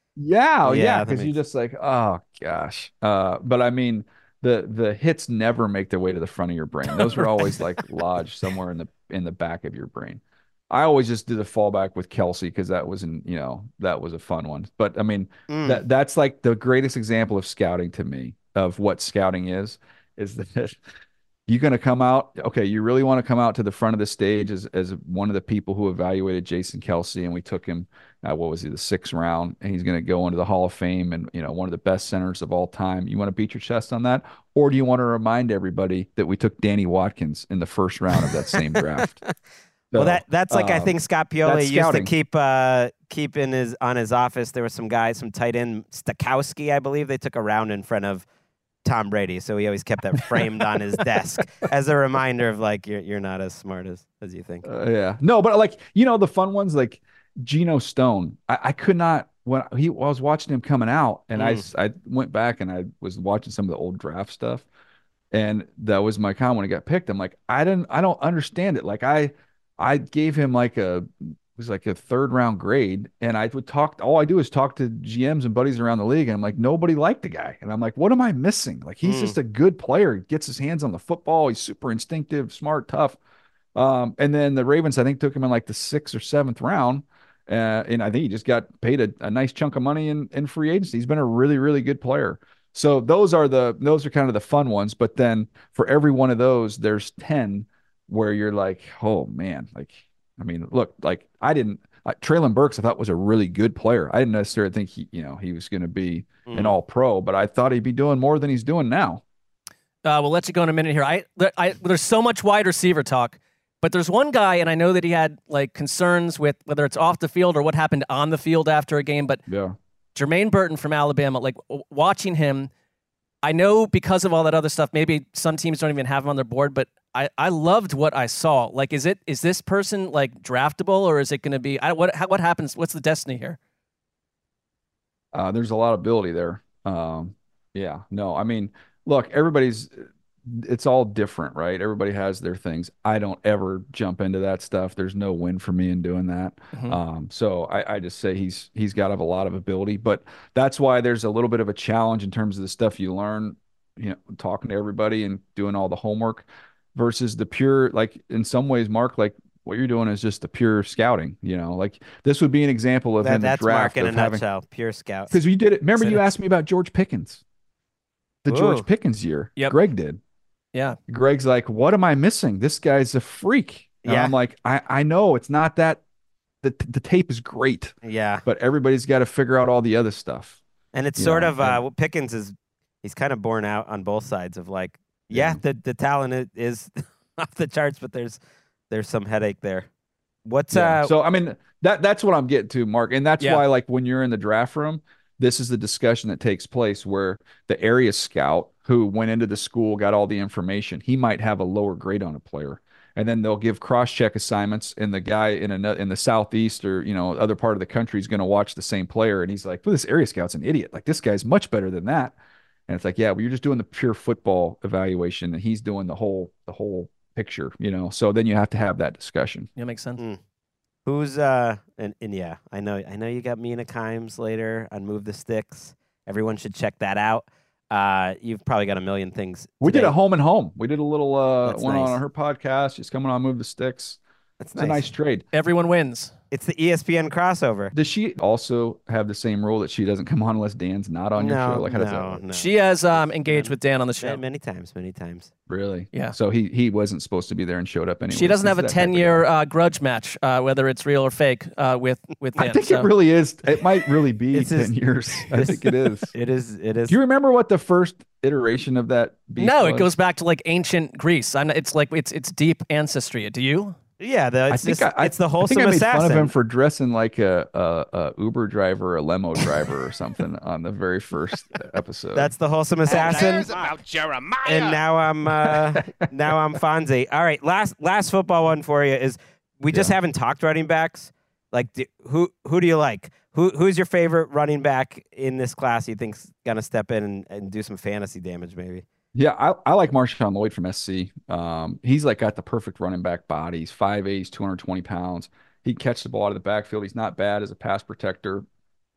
Speaker 1: Yeah,
Speaker 4: Yeah,
Speaker 1: yeah,
Speaker 4: that
Speaker 1: because you're
Speaker 4: makes
Speaker 1: just like, oh gosh. Uh, but I mean, the the hits never make their way to the front of your brain. Those are
Speaker 5: Right.
Speaker 1: always like lodged somewhere in the in the back of your brain. I always just did the fallback with Kelsey because that was an, you know, that was a fun one. But I mean,
Speaker 4: Mm.
Speaker 1: that that's like the greatest example of scouting to me of what scouting is, is that you're going to come out. Okay, you really want to come out to the front of the stage as as one of the people who evaluated Jason Kelsey, and we took him. Uh, what was he, the sixth round, and he's going to go into the Hall of Fame and you know one of the best centers of all time. You want to beat your chest on that, or do you want to remind everybody that we took Danny Watkins in the first round of that same draft?
Speaker 4: Well,
Speaker 1: So,
Speaker 4: that that's like I
Speaker 1: um,
Speaker 4: think Scott Pioli
Speaker 1: that's
Speaker 4: used to
Speaker 1: scouting.
Speaker 4: keep uh, keep in his on his office. There was some guy, some tight end Stakowski, I believe. They took a round in front of Tom Brady, so he always kept that framed on his desk as a reminder of like you're you're not as smart as as you think.
Speaker 1: Uh, yeah, no, but like you know the fun ones like Geno Stone. I, I could not when he I was watching him coming out, and I
Speaker 4: Mm.
Speaker 1: s- I went back and I was watching some of the old draft stuff, and that was my comment when he got picked. I'm like, I didn't, I don't understand it. Like I, I gave him like a, it was like a third round grade, and I would talk. All I do is talk to G Ms and buddies around the league, and I'm like, nobody liked the guy, and I'm like, what am I missing? Like he's
Speaker 4: Mm.
Speaker 1: just a good player. He gets his hands on the football. He's super instinctive, smart, tough. Um, and then the Ravens, I think, took him in like the sixth or seventh round. Uh, and I think he just got paid a, a nice chunk of money in, in free agency. He's been a really, really good player. So those are the those are kind of the fun ones. But then for every one of those, there's ten where you're like, oh man, like I mean, look, like I didn't uh, Traylon Burks, I thought was a really good player. I didn't necessarily think he, you know, he was going to be an
Speaker 4: Mm.
Speaker 1: all pro, but I thought he'd be doing more than he's doing now.
Speaker 5: Uh, we'll let you go in a minute here. I, there- I there's so much wide receiver talk, but there's one guy, and I know that he had like concerns with whether it's off the field or what happened on the field after a game. But
Speaker 1: Yeah.
Speaker 5: Jermaine Burton from Alabama, like w- watching him, I know because of all that other stuff, maybe some teams don't even have him on their board, but I, I loved what I saw. Like, is it is this person like draftable, or is it going to be I, what how, what happens? What's the destiny here?
Speaker 1: Uh, there's a lot of ability there. Um, yeah, no, I mean, look, everybody's, it's all different, right? Everybody has their things. I don't ever jump into that stuff. There's no win for me in doing that.
Speaker 5: Mhm.
Speaker 1: Um, so I, I just say he's he's got a lot of ability, but that's why there's a little bit of a challenge in terms of the stuff you learn, you know, talking to everybody and doing all the homework versus the pure, like in some ways, Mark, like what you're doing is just the pure scouting, you know, like this would be an example of
Speaker 4: That,
Speaker 1: in the
Speaker 4: that's
Speaker 1: draft
Speaker 4: Mark in a
Speaker 1: of having,
Speaker 4: nutshell. Pure scout.
Speaker 1: because you did it. Remember,
Speaker 5: Said
Speaker 1: you
Speaker 5: it.
Speaker 1: asked me about George Pickens, the
Speaker 4: Ooh.
Speaker 1: George Pickens year.
Speaker 5: Yep.
Speaker 1: Greg did.
Speaker 5: Yeah.
Speaker 1: Greg's like, what am I missing? This guy's a freak. And
Speaker 4: Yeah.
Speaker 1: I'm like, I, I know it's not that the, the tape is great,
Speaker 4: Yeah.
Speaker 1: but everybody's got to figure out all the other stuff.
Speaker 4: And it's
Speaker 1: You
Speaker 4: sort
Speaker 1: know,
Speaker 4: of uh,
Speaker 1: and-
Speaker 4: well, Pickens is he's kind of borne out on both sides of like, yeah,
Speaker 1: Yeah.
Speaker 4: the the talent i- is off the charts, but there's there's some headache there. What's
Speaker 1: Yeah.
Speaker 4: uh?
Speaker 1: So I mean that that's what I'm getting to, Mark. And that's
Speaker 5: Yeah.
Speaker 1: why, like, when you're in the draft room, this is the discussion that takes place where the area scout who went into the school, got all the information, he might have a lower grade on a player. And then they'll give cross-check assignments, and the guy in a, in the southeast or you know other part of the country is going to watch the same player, and he's like, "Well, this area scout's an idiot. Like this guy's much better than that." And it's like, yeah, well, you're just doing the pure football evaluation, and he's doing the whole the whole picture, you know. So then you have to have that discussion.
Speaker 5: Yeah, makes sense.
Speaker 4: Mm. Who's uh? And, and yeah, I know I know you got Mina Kimes later on Move the Sticks. Everyone should check that out. Uh, you've probably got a million things.
Speaker 1: We did
Speaker 4: today.
Speaker 1: a home and home. We did a little uh
Speaker 4: That's
Speaker 1: one
Speaker 4: nice.
Speaker 1: on her podcast. She's coming on Move the Sticks.
Speaker 4: That's
Speaker 1: It's a nice trade.
Speaker 5: Everyone wins.
Speaker 4: It's the E S P N crossover.
Speaker 1: Does she also have the same rule that she doesn't come on unless Dan's not on your
Speaker 4: no,
Speaker 1: show? Like how does that
Speaker 4: no,
Speaker 1: work?
Speaker 4: no.
Speaker 5: She has um, engaged with Dan on the show.
Speaker 4: many, many times, many times.
Speaker 1: Really?
Speaker 5: Yeah.
Speaker 1: So he he wasn't supposed to be there and showed up anyway.
Speaker 5: She doesn't have a
Speaker 1: That type of
Speaker 5: ten-year
Speaker 1: guy.
Speaker 5: uh, grudge match, uh, whether it's real or fake, uh, with with Dan.
Speaker 1: I think
Speaker 5: So-
Speaker 1: it really is. It might really be
Speaker 4: This is-
Speaker 1: ten years. I think it is.
Speaker 4: It is. It is.
Speaker 1: Do you remember what the first iteration of that beef
Speaker 5: No,
Speaker 1: was?
Speaker 5: it goes back to like ancient Greece. I'm not, it's like it's it's deep ancestry. Do you?
Speaker 4: yeah, the,
Speaker 1: I
Speaker 4: it's,
Speaker 1: think
Speaker 4: just,
Speaker 1: I,
Speaker 4: it's the
Speaker 1: I
Speaker 4: wholesome
Speaker 1: think I made
Speaker 4: assassin.
Speaker 1: fun of him for dressing like a, a, a Uber driver, or a limo driver, or something on the very first episode.
Speaker 4: That's the wholesome assassin.
Speaker 3: Cares about Jeremiah.
Speaker 4: And now I'm uh, now I'm Fonzie. All right, last last football one for you is we just
Speaker 1: Yeah.
Speaker 4: haven't talked running backs. Like do, who who do you like? Who who's your favorite running back in this class? You think's gonna step in and, and do some fantasy damage maybe?
Speaker 1: Yeah, I, I like Marshawn Lloyd from S C. Um, he's like got the perfect running back body. He's five eight, he's two hundred twenty pounds. He can catch the ball out of the backfield. He's not bad as a pass protector.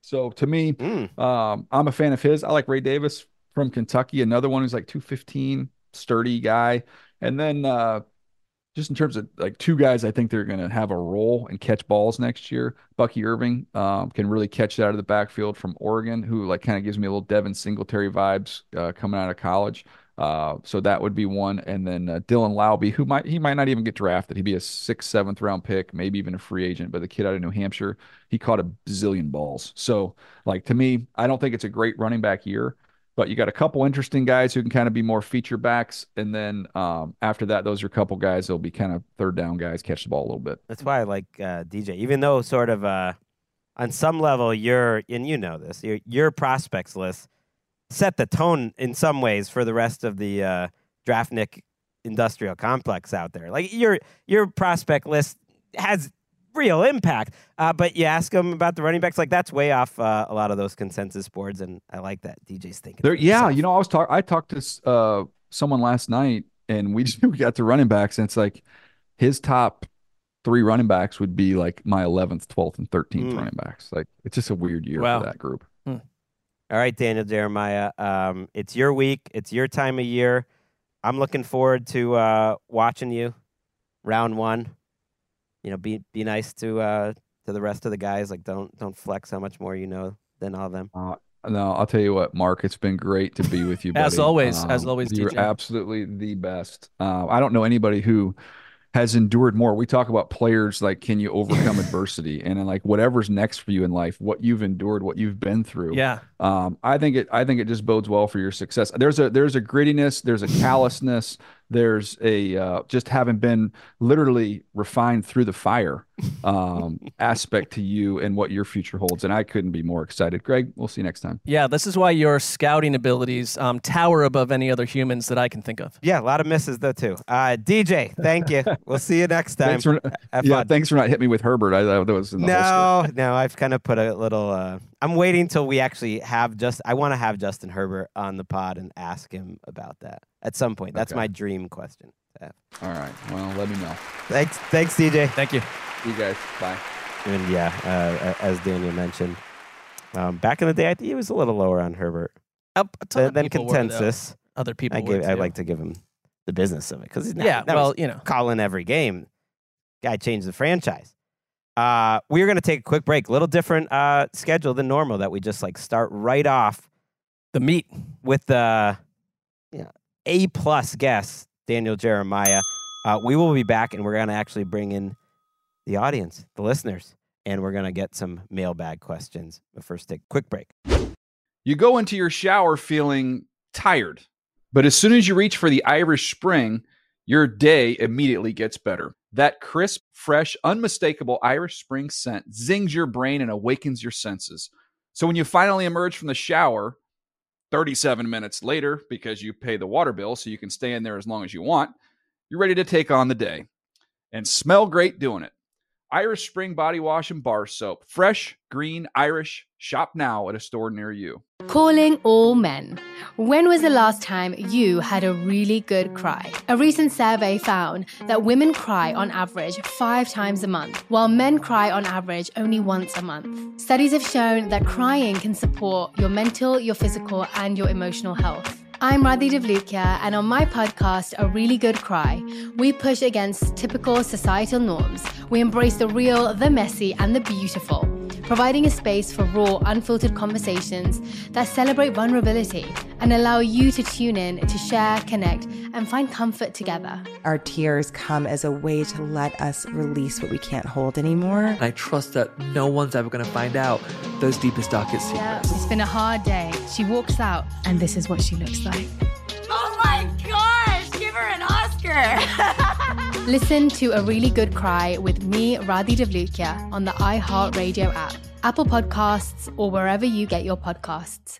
Speaker 1: So to me,
Speaker 4: Mm.
Speaker 1: um, I'm a fan of his. I like Ray Davis from Kentucky, another one who's like two fifteen, sturdy guy. And then uh, just in terms of like two guys, I think they're going to have a role and catch balls next year. Bucky Irving um, can really catch that out of the backfield from Oregon, who like kind of gives me a little Devin Singletary vibes uh, coming out of college. Uh, so that would be one. And then uh, Dylan Laube, who might he might not even get drafted. He'd be a sixth, seventh round pick, maybe even a free agent. But the kid out of New Hampshire, he caught a bazillion balls. So like to me, I don't think it's a great running back year. But you got a couple interesting guys who can kind of be more feature backs, and then um, after that, those are a couple guys that'll be kind of third down guys, catch the ball a little bit.
Speaker 4: That's why I like uh, D J, even though sort of uh, on some level you're, and you know this, your your prospects list set the tone in some ways for the rest of the uh, Draftnik industrial complex out there. Like your your prospect list has real impact. Uh, but you ask them about the running backs, like that's way off uh, a lot of those consensus boards, and I like that. D J's thinking.
Speaker 1: There, yeah, you know, I was talk. I talked to uh, someone last night, and we just we got to running backs, and it's like his top three running backs would be like my eleventh, twelfth, and thirteenth
Speaker 4: Mm.
Speaker 1: running backs. Like it's just a weird year
Speaker 5: Wow.
Speaker 1: for that group.
Speaker 4: All right, Daniel Jeremiah, um, it's your week. It's your time of year. I'm looking forward to uh, watching you round one. You know, be be nice to uh, to the rest of the guys. Like, don't don't flex how much more you know than all of them.
Speaker 1: Uh, no, I'll tell you what, Mark. It's been great to be with you, buddy.
Speaker 5: As always,
Speaker 1: Um,
Speaker 5: as always,
Speaker 1: you're
Speaker 5: D J.
Speaker 1: absolutely the best. Uh, I don't know anybody who has endured more. We talk about players like, can you overcome adversity, and then like whatever's next for you in life, what you've endured, what you've been through.
Speaker 5: Yeah.
Speaker 1: Um, I think it. I think it just bodes well for your success. There's a there's a grittiness, there's a callousness, there's a uh, just having been literally refined through the fire um, aspect to you and what your future holds. And I couldn't be more excited. Greg, we'll see you next time.
Speaker 5: Yeah, this is why your scouting abilities um, tower above any other humans that I can think of.
Speaker 4: Yeah, a lot of misses though too. Uh, D J, thank you. We'll see you next time.
Speaker 1: Thanks for
Speaker 4: Have
Speaker 1: yeah,
Speaker 4: fun.
Speaker 1: thanks for not hitting me with Herbert. I thought that was in the holster.
Speaker 4: No, no, I've kind of put a little. Uh, I'm waiting till we actually have just. I want to have Justin Herbert on the pod and ask him about that at some point. That's
Speaker 1: Okay.
Speaker 4: my dream question. to have.
Speaker 1: All right. Well, let me know.
Speaker 4: Thanks, thanks, D J.
Speaker 5: Thank you.
Speaker 1: See you guys. Bye.
Speaker 4: And yeah, uh, as Daniel mentioned, um, back in the day, I think he was a little lower on Herbert
Speaker 5: A, a ton of
Speaker 4: than
Speaker 5: people were, though.
Speaker 4: consensus.
Speaker 5: Other people
Speaker 4: I
Speaker 5: were,
Speaker 4: give. I
Speaker 5: too.
Speaker 4: like to give him the business of it because he's not,
Speaker 5: Yeah,
Speaker 4: not
Speaker 5: well, you know.
Speaker 4: calling every game. Guy changed the franchise. Uh, we're going to take a quick break. A little different uh, schedule than normal that we just like start right off
Speaker 5: The meat.
Speaker 4: with the you know, A-plus guest, Daniel Jeremiah. Uh, we will be back, and we're going to actually bring in the audience, the listeners, and we're going to get some mailbag questions. But first, take a quick break.
Speaker 1: You go into your shower feeling tired, but as soon as you reach for the Irish Spring, your day immediately gets better. That crisp, fresh, unmistakable Irish Spring scent zings your brain and awakens your senses. So when you finally emerge from the shower, thirty-seven minutes later, because you pay the water bill so you can stay in there as long as you want, you're ready to take on the day and smell great doing it. Irish Spring Body Wash and Bar Soap. Fresh, green, Irish. Shop now at a store near you.
Speaker 2: Calling all men. When was the last time you had a really good cry? A recent survey found that women cry on average five times a month, while men cry on average only once a month. Studies have shown that crying can support your mental, your physical, and your emotional health. I'm Radhi Devlukia, and on my podcast, A Really Good Cry, we push against typical societal norms. We embrace the real, the messy, and the beautiful, providing a space for raw, unfiltered conversations that celebrate vulnerability and allow you to tune in to share, connect, and find comfort together.
Speaker 6: Our tears come as a way to let us release what we can't hold anymore.
Speaker 7: And I trust that no one's ever going to find out those deepest, darkest secrets.
Speaker 2: It's been a hard day. She walks out, and this is what she looks like.
Speaker 8: Oh my gosh, give her an Oscar.
Speaker 2: Listen to A Really Good Cry with me, Radhi Devlukia, on the iHeartRadio app, Apple Podcasts, or wherever you get your podcasts.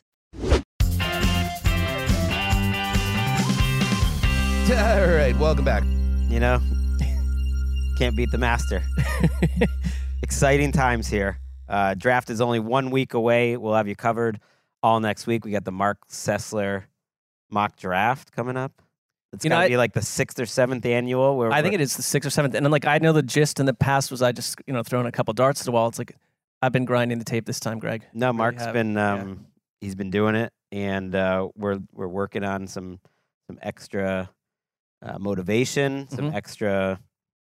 Speaker 9: All right, welcome back.
Speaker 4: You know, can't beat the master. Exciting times here. Uh, draft is only one week away. We'll have you covered all next week. We got the Mark Sessler mock draft coming up. It's
Speaker 5: You know,
Speaker 4: got to
Speaker 5: I-
Speaker 4: be like the sixth or seventh annual. Where
Speaker 5: I think it is the sixth or seventh. And then, like, I know the gist in the past was I just, you know, throwing a couple darts at the wall. It's like, I've been grinding the tape this time, Greg.
Speaker 4: No,
Speaker 5: Really
Speaker 4: Mark's
Speaker 5: have.
Speaker 4: been um,
Speaker 5: Yeah.
Speaker 4: he's been doing it, and uh, we're we're working on some some extra uh, motivation, some
Speaker 5: Mhm.
Speaker 4: extra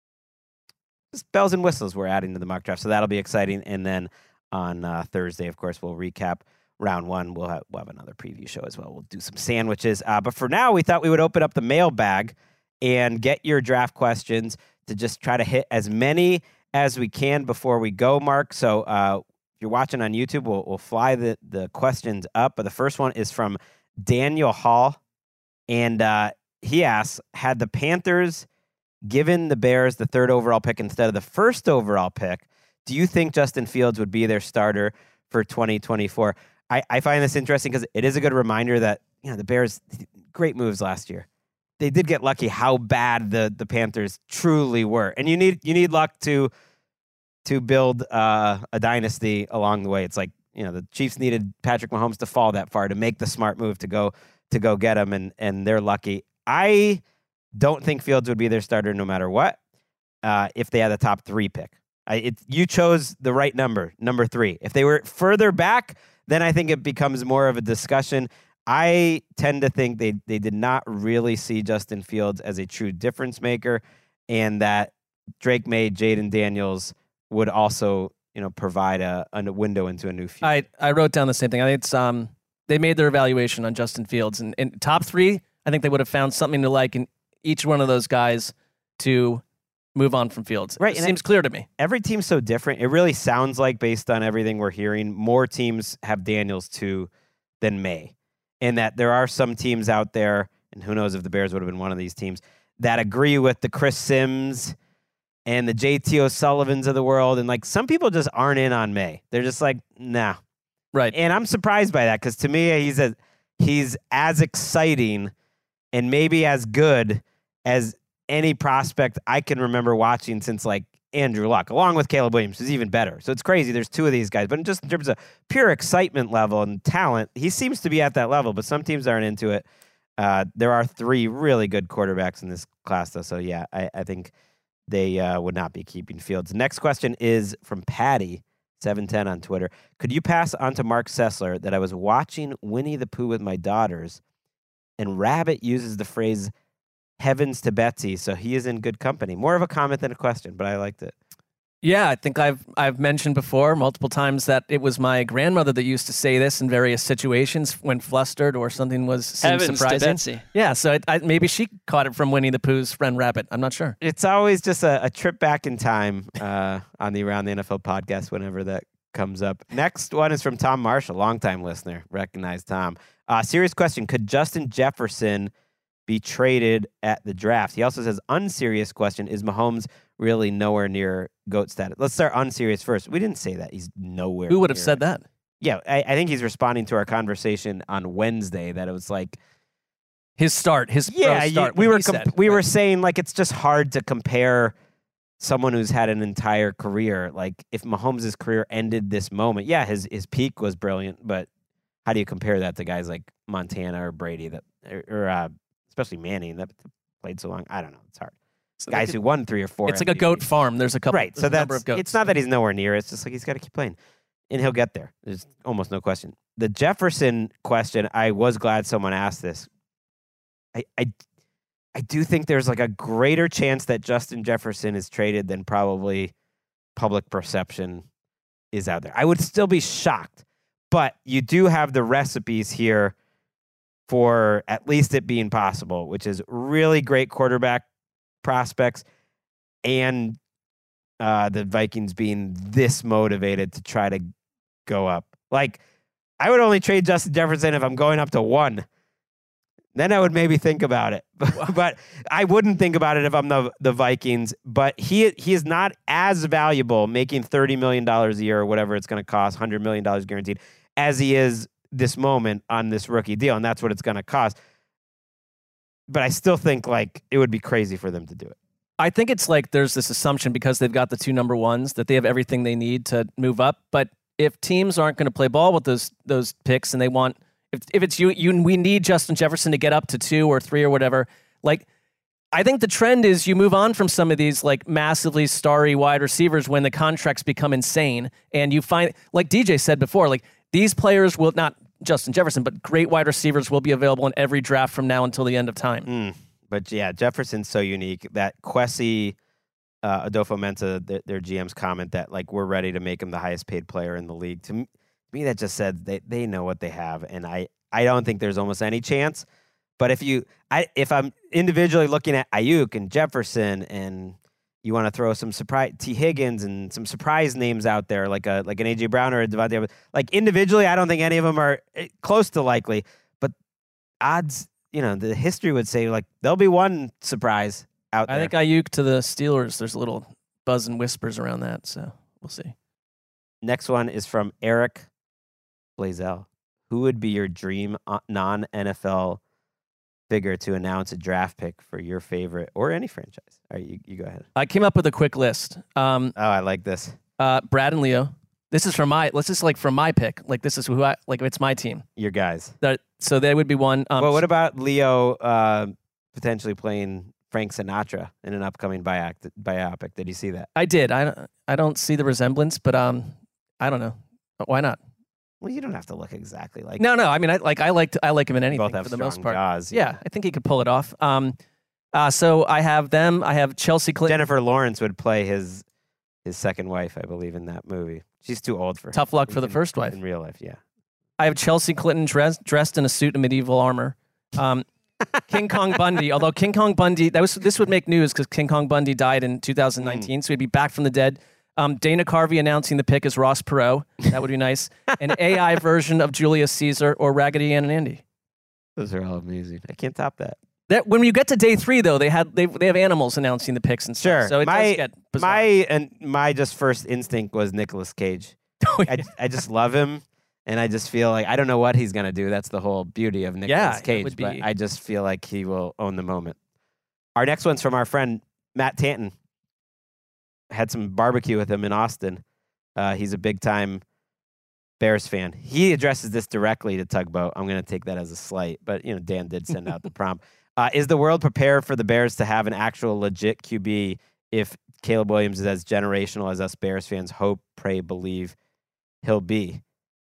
Speaker 4: just bells and whistles we're adding to the mock draft. So that'll be exciting. And then on uh, Thursday, of course, we'll recap round one. We'll have, we'll have another preview show as well. We'll do some sandwiches. Uh, but for now, we thought we would open up the mailbag and get your draft questions to just try to hit as many as we can before we go, Mark. So uh, if you're watching on YouTube, we'll, we'll fly the, the questions up. But the first one is from Daniel Hall. And uh, he asks, had the Panthers given the Bears the third overall pick instead of the first overall pick, do you think Justin Fields would be their starter for twenty twenty-four? I, I find this interesting because it is a good reminder that, you know, the Bears, great moves last year. They did get lucky how bad the, the Panthers truly were. And you need you need luck to to build uh, a dynasty along the way. It's like, you know, the Chiefs needed Patrick Mahomes to fall that far to make the smart move to go to go get him, and and they're lucky. I don't think Fields would be their starter no matter what uh, if they had the top three pick. I, it, you chose the right number, number three. If they were further back, then I think it becomes more of a discussion. I tend to think they, they did not really see Justin Fields as a true difference maker, and that Drake May, Jaden Daniels would also, you know, provide a, a window into a new future.
Speaker 5: I, I wrote down the same thing. I think it's um they made their evaluation on Justin Fields, and, and top three, I think they would have found something to like in each one of those guys to move on from Fields.
Speaker 4: Right,
Speaker 5: It
Speaker 4: and
Speaker 5: seems
Speaker 4: it-
Speaker 5: clear to me.
Speaker 4: Every team's so different. It really sounds like, based on everything we're hearing, more teams have Daniels too than May. And that there are some teams out there, and who knows if the Bears would have been one of these teams, that agree with the Chris Sims and the J T O'Sullivans of the world. And like, some people just aren't in on May. They're just like, nah.
Speaker 5: Right.
Speaker 4: And I'm surprised by that, because to me, he's a, he's as exciting and maybe as good as any prospect I can remember watching since like Andrew Luck, along with Caleb Williams, who's even better. So it's crazy. There's two of these guys, but just in terms of pure excitement level and talent, he seems to be at that level, but some teams aren't into it. Uh, there are three really good quarterbacks in this class, though. So yeah, I, I think they uh, would not be keeping Fields. Next question is from Patty, seven ten on Twitter. Could you pass on to Mark Sessler that I was watching Winnie the Pooh with my daughters, and Rabbit uses the phrase heavens to Betsy, so he is in good company? More of a comment than a question, but I liked it.
Speaker 5: Yeah, I think I've I've mentioned before multiple times that it was my grandmother that used to say this in various situations when flustered or something was seemed
Speaker 10: Heavens to
Speaker 5: surprising.
Speaker 10: Betsy.
Speaker 5: Yeah, so it, I, maybe she caught it from Winnie the Pooh's friend Rabbit. I'm not sure.
Speaker 4: It's always just a, a trip back in time uh, on the Around the N F L podcast whenever that comes up. Next one is from Tom Marshall, longtime listener. Recognize Tom. Uh, serious question. Could Justin Jefferson be traded at the draft? He also says, unserious question, is Mahomes really nowhere near GOAT status? Let's start unserious first. We didn't say that. He's nowhere
Speaker 5: Who would have
Speaker 4: near.
Speaker 5: said that?
Speaker 4: Yeah, I, I think he's responding to our conversation on Wednesday that it was like,
Speaker 5: His start, his pro
Speaker 4: yeah, you-
Speaker 5: start.
Speaker 4: we
Speaker 5: what
Speaker 4: were
Speaker 5: he
Speaker 4: comp-
Speaker 5: said.
Speaker 4: we were
Speaker 5: Right.
Speaker 4: saying like it's just hard to compare someone who's had an entire career. Like if Mahomes' career ended this moment, yeah, his his peak was brilliant, but how do you compare that to guys like Montana or Brady that or, or uh, especially Manning that played so long? I don't know. It's hard.
Speaker 5: So
Speaker 4: Guys
Speaker 5: like
Speaker 4: who won three or four.
Speaker 5: It's like a
Speaker 4: M V Ps.
Speaker 5: goat farm. There's a couple.
Speaker 4: Right.
Speaker 5: there's
Speaker 4: So
Speaker 5: a number
Speaker 4: that's
Speaker 5: of goats.
Speaker 4: it's not that he's nowhere near. It's just like he's got to keep playing, and he'll get there. There's almost no question. The Jefferson question, I was glad someone asked this. I I I do think there's like a greater chance that Justin Jefferson is traded than probably public perception is out there. I would still be shocked, but you do have the recipes here for at least it being possible, which is really great quarterback prospects and uh, the Vikings being this motivated to try to go up. Like, I would only trade Justin Jefferson if I'm going up to one. Then I would maybe think about it, but I wouldn't think about it if I'm the the Vikings. But he he is not as valuable, making thirty million dollars a year or whatever it's going to cost, one hundred million dollars guaranteed, as he is this moment on this rookie deal, and that's what it's going to cost. But I still think like it would be crazy for them to do it.
Speaker 5: I think it's like there's this assumption because they've got the two number ones that they have everything they need to move up. But if teams aren't going to play ball with those those picks and they want, if if it's you, you we need Justin Jefferson to get up to two or three or whatever, like I think the trend is you move on from some of these like massively starry wide receivers when the contracts become insane, and you find, like D J said before, like these players will not Justin Jefferson, but great wide receivers will be available in every draft from now until the end of time.
Speaker 4: Mm. But yeah, Jefferson's so unique. That Kwesi uh, Adofo-Mensah, their, their G M's comment that like we're ready to make him the highest paid player in the league. To me, that just said they they know what they have, and I I don't think there's almost any chance. But if you, I, if I'm individually looking at Ayuk and Jefferson, and you want to throw some surprise T Higgins and some surprise names out there, like a like an A J Brown or a Devontae, like individually, I don't think any of them are close to likely. But odds, you know, the history would say like there'll be one surprise out there.
Speaker 5: I think Ayuk to the Steelers. There's a little buzz and whispers around that, so we'll see.
Speaker 4: Next one is from Eric Blazel. Who would be your dream non N F L figure to announce a draft pick for your favorite or any franchise? All right, you, you go ahead.
Speaker 5: I came up with a quick list. Um,
Speaker 4: oh, I like this.
Speaker 5: Uh, Brad and Leo. This is from my. Let's just like from my pick. Like this is who I like. It's my team.
Speaker 4: Your guys.
Speaker 5: That, so they would be one. Um,
Speaker 4: well, what about Leo uh, potentially playing Frank Sinatra in an upcoming biopic? Biopic. Did you see that?
Speaker 5: I did. I I don't see the resemblance, but um, I don't know. Why not?
Speaker 4: Well, you don't have to look exactly like.
Speaker 5: No, no. I mean, I like I like I like him in anything
Speaker 4: both have
Speaker 5: for the most part.
Speaker 4: Jaws,
Speaker 5: yeah. yeah, I think he could pull it off. Um, uh, so I have them. I have Chelsea Clinton.
Speaker 4: Jennifer Lawrence would play his his second wife, I believe, in that movie. She's too old for
Speaker 5: tough luck for
Speaker 4: in,
Speaker 5: the first wife
Speaker 4: in real life. Yeah,
Speaker 5: I have Chelsea Clinton dressed dressed in a suit of medieval armor. Um, King Kong Bundy. Although King Kong Bundy, that was this would make news because King Kong Bundy died in two thousand nineteen, mm. so he'd be back from the dead. Um, Dana Carvey announcing the pick as Ross Perot. That would be nice. An A I version of Julius Caesar or Raggedy Ann and Andy.
Speaker 4: Those are all amazing. I can't top that.
Speaker 5: That when you get to day three, though, they had they they have animals announcing the picks and stuff.
Speaker 4: Sure.
Speaker 5: So it
Speaker 4: my,
Speaker 5: does get bizarre.
Speaker 4: My and my just first instinct was Nicolas Cage.
Speaker 5: Oh, yeah.
Speaker 4: I I just love him, and I just feel like I don't know what he's gonna do. That's the whole beauty of Nicolas
Speaker 5: yeah,
Speaker 4: Cage.
Speaker 5: Would be...
Speaker 4: But I just feel like he will own the moment. Our next one's from our friend Matt Tanton. Had some barbecue with him in Austin. Uh, he's a big time Bears fan. He addresses this directly to Tugboat. I'm going to take that as a slight, but you know, Dan did send out the prompt. Uh, is the world prepared for the Bears to have an actual legit Q B if Caleb Williams is as generational as us Bears fans hope, pray, believe he'll be?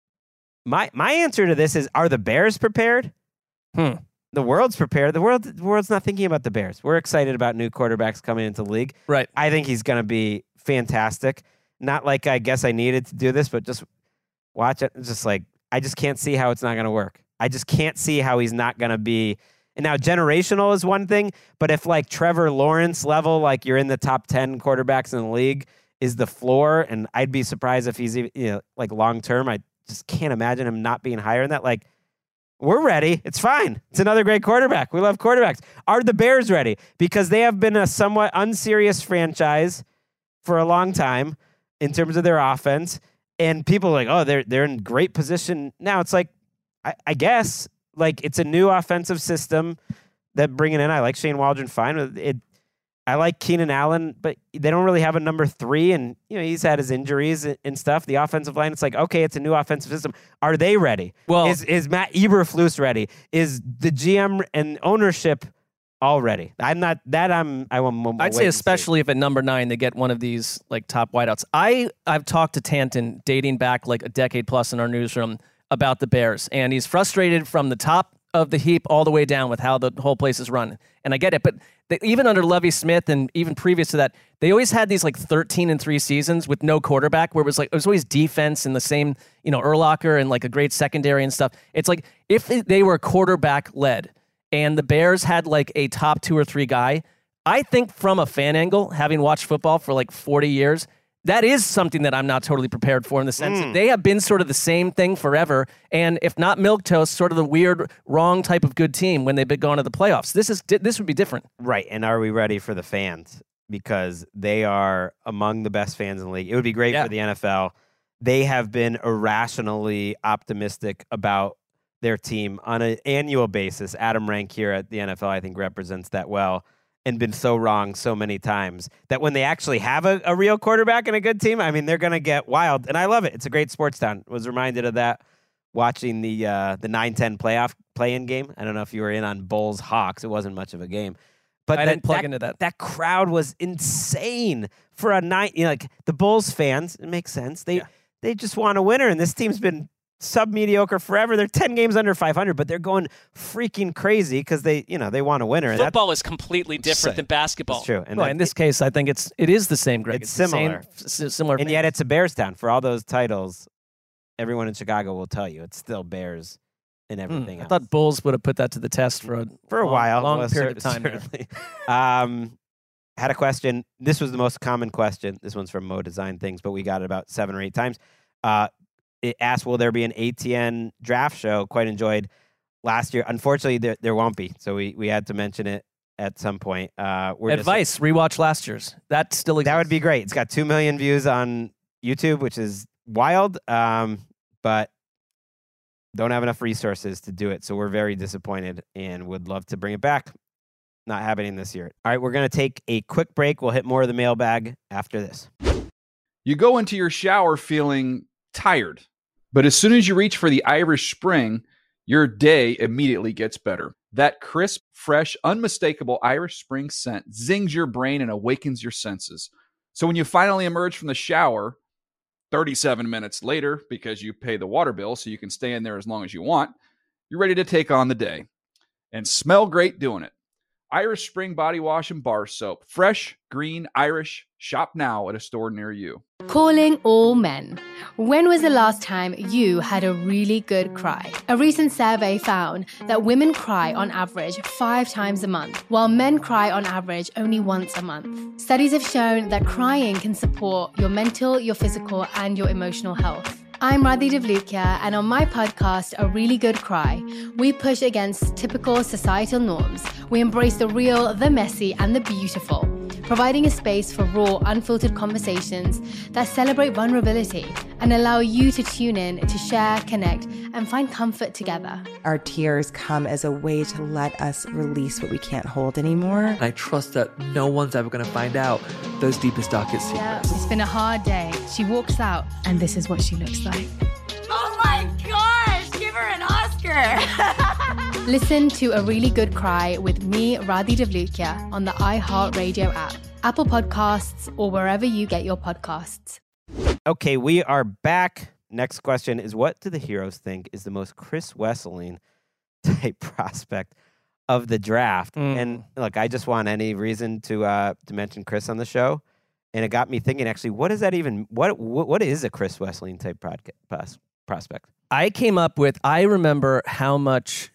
Speaker 4: My my answer to this is: are the Bears prepared?
Speaker 5: Hmm.
Speaker 4: The world's prepared. The world the world's not thinking about the Bears. We're excited about new quarterbacks coming into the league.
Speaker 5: Right.
Speaker 4: I think he's going to be fantastic. Not like I guess I needed to do this, but just watch it. It's just like, I just can't see how it's not going to work. I just can't see how he's not going to be. And now generational is one thing, but if like Trevor Lawrence level, like you're in the top ten quarterbacks in the league is the floor, and I'd be surprised if he's, you know, like long-term, I just can't imagine him not being higher than that. Like, we're ready. It's fine. It's another great quarterback. We love quarterbacks. Are the Bears ready? Because they have been a somewhat unserious franchise for a long time in terms of their offense. And people are like, oh, they're they're in great position. Now it's like, I, I guess, like it's a new offensive system that bringing in. I like Shane Waldron fine. It, I like Keenan Allen, but they don't really have a number three. And, you know, he's had his injuries and stuff. The offensive line, it's like, okay, it's a new offensive system. Are they ready?
Speaker 5: Well,
Speaker 4: is, is Matt Eberflus ready? Is the G M and ownership all ready? I'm not that I'm, I will
Speaker 5: I'd say especially if at number nine, they get one of these like top wideouts. I, I've talked to Tanton dating back like a decade plus in our newsroom about the Bears, and he's frustrated from the top of the heap all the way down with how the whole place is run. And I get it, but they, even under Lovie Smith and even previous to that, they always had these like thirteen and three seasons with no quarterback, where it was like, it was always defense and the same, you know, Urlacher and like a great secondary and stuff. It's like, if they were quarterback led and the Bears had like a top two or three guy, I think from a fan angle, having watched football for like forty years, that is something that I'm not totally prepared for, in the sense mm. that they have been sort of the same thing forever. And if not milquetoast, sort of the weird, wrong type of good team when they've been going to the playoffs. This is this would be different.
Speaker 4: Right. And are we ready for the fans? Because they are among the best fans in the league. It would be great yeah. for the N F L. They have been irrationally optimistic about their team on an annual basis. Adam Rank here at the N F L, I think, represents that well. And been so wrong so many times that when they actually have a, a real quarterback and a good team, I mean, they're going to get wild. And I love it. It's a great sports town. Was reminded of that watching the uh, the nine ten playoff play-in game. I don't know if you were in on Bulls Hawks. It wasn't much of a game. But
Speaker 5: I
Speaker 4: that,
Speaker 5: didn't plug
Speaker 4: that,
Speaker 5: into that.
Speaker 4: That crowd was insane for a night. You know, like the Bulls fans, it makes sense. They
Speaker 5: Yeah.
Speaker 4: they just want a winner, and this team's been sub-mediocre forever. They're ten games under five hundred, but they're going freaking crazy because they, you know, they want a winner.
Speaker 10: Football is completely different than basketball.
Speaker 4: That's true. And
Speaker 5: well,
Speaker 4: that,
Speaker 5: in this case, I think it's it is the same, Greg.
Speaker 4: It's
Speaker 5: the
Speaker 4: similar.
Speaker 5: same, s- similar.
Speaker 4: and yet it's a Bears town. For all those titles, everyone in Chicago will tell you it's still Bears and everything
Speaker 5: Hmm, I
Speaker 4: else.
Speaker 5: thought Bulls would have put that to the test for a
Speaker 4: for a
Speaker 5: long,
Speaker 4: while,
Speaker 5: long
Speaker 4: well,
Speaker 5: period
Speaker 4: cer-
Speaker 5: of time. there.
Speaker 4: certainly. um, had a question. This was the most common question. This one's from Mo Design Things, but we got it about seven or eight times. Uh, it asked, will there be an A T N draft show? Quite enjoyed last year. Unfortunately, there, there won't be. So we, we had to mention it at some point. Uh, we're just-
Speaker 5: Advice: rewatch last year's. That still exists.
Speaker 4: that would be great. It's got two million views on YouTube, which is wild, um, but don't have enough resources to do it. So we're very disappointed and would love to bring it back. Not happening this year. All right, we're going to take a quick break. We'll hit more of the mailbag after this.
Speaker 1: You go into your shower feeling tired, but as soon as you reach for the Irish Spring, your day immediately gets better. That crisp, fresh, unmistakable Irish Spring scent zings your brain and awakens your senses. So when you finally emerge from the shower, thirty-seven minutes later, because you pay the water bill so you can stay in there as long as you want, you're ready to take on the day and smell great doing it. Irish Spring Body Wash and Bar Soap. Fresh, green, Irish. Shop now at a store near you.
Speaker 2: Calling all men. When was the last time you had a really good cry? A recent survey found that women cry on average five times a month, while men cry on average only once a month. Studies have shown that crying can support your mental, your physical, and your emotional health. I'm Radhi Devlukia, and on my podcast, A Really Good Cry, we push against typical societal norms. We embrace the real, the messy, and the beautiful, providing a space for raw, unfiltered conversations that celebrate vulnerability and allow you to tune in to share, connect, and find comfort together.
Speaker 6: Our tears come as a way to let us release what we can't hold anymore.
Speaker 7: And I trust that no one's ever going to find out those deepest, darkest
Speaker 2: Yeah,
Speaker 7: secrets.
Speaker 2: it's been a hard day. She walks out, and this is what she looks like.
Speaker 8: Oh my gosh, give her an Oscar.
Speaker 2: Listen to A Really Good Cry with me, Radhi Devlukia, on the iHeartRadio app, Apple Podcasts, or wherever you get your podcasts.
Speaker 4: Okay, we are back. Next question is, what do the heroes think is the most Chris Wesseling type prospect of the draft?
Speaker 5: Mm.
Speaker 4: And look, I just want any reason to uh, to mention Chris on the show, and it got me thinking. Actually, what is that even? What what, what is a Chris Wesseling type prod- pros- prospect?
Speaker 5: I came up with. I remember how much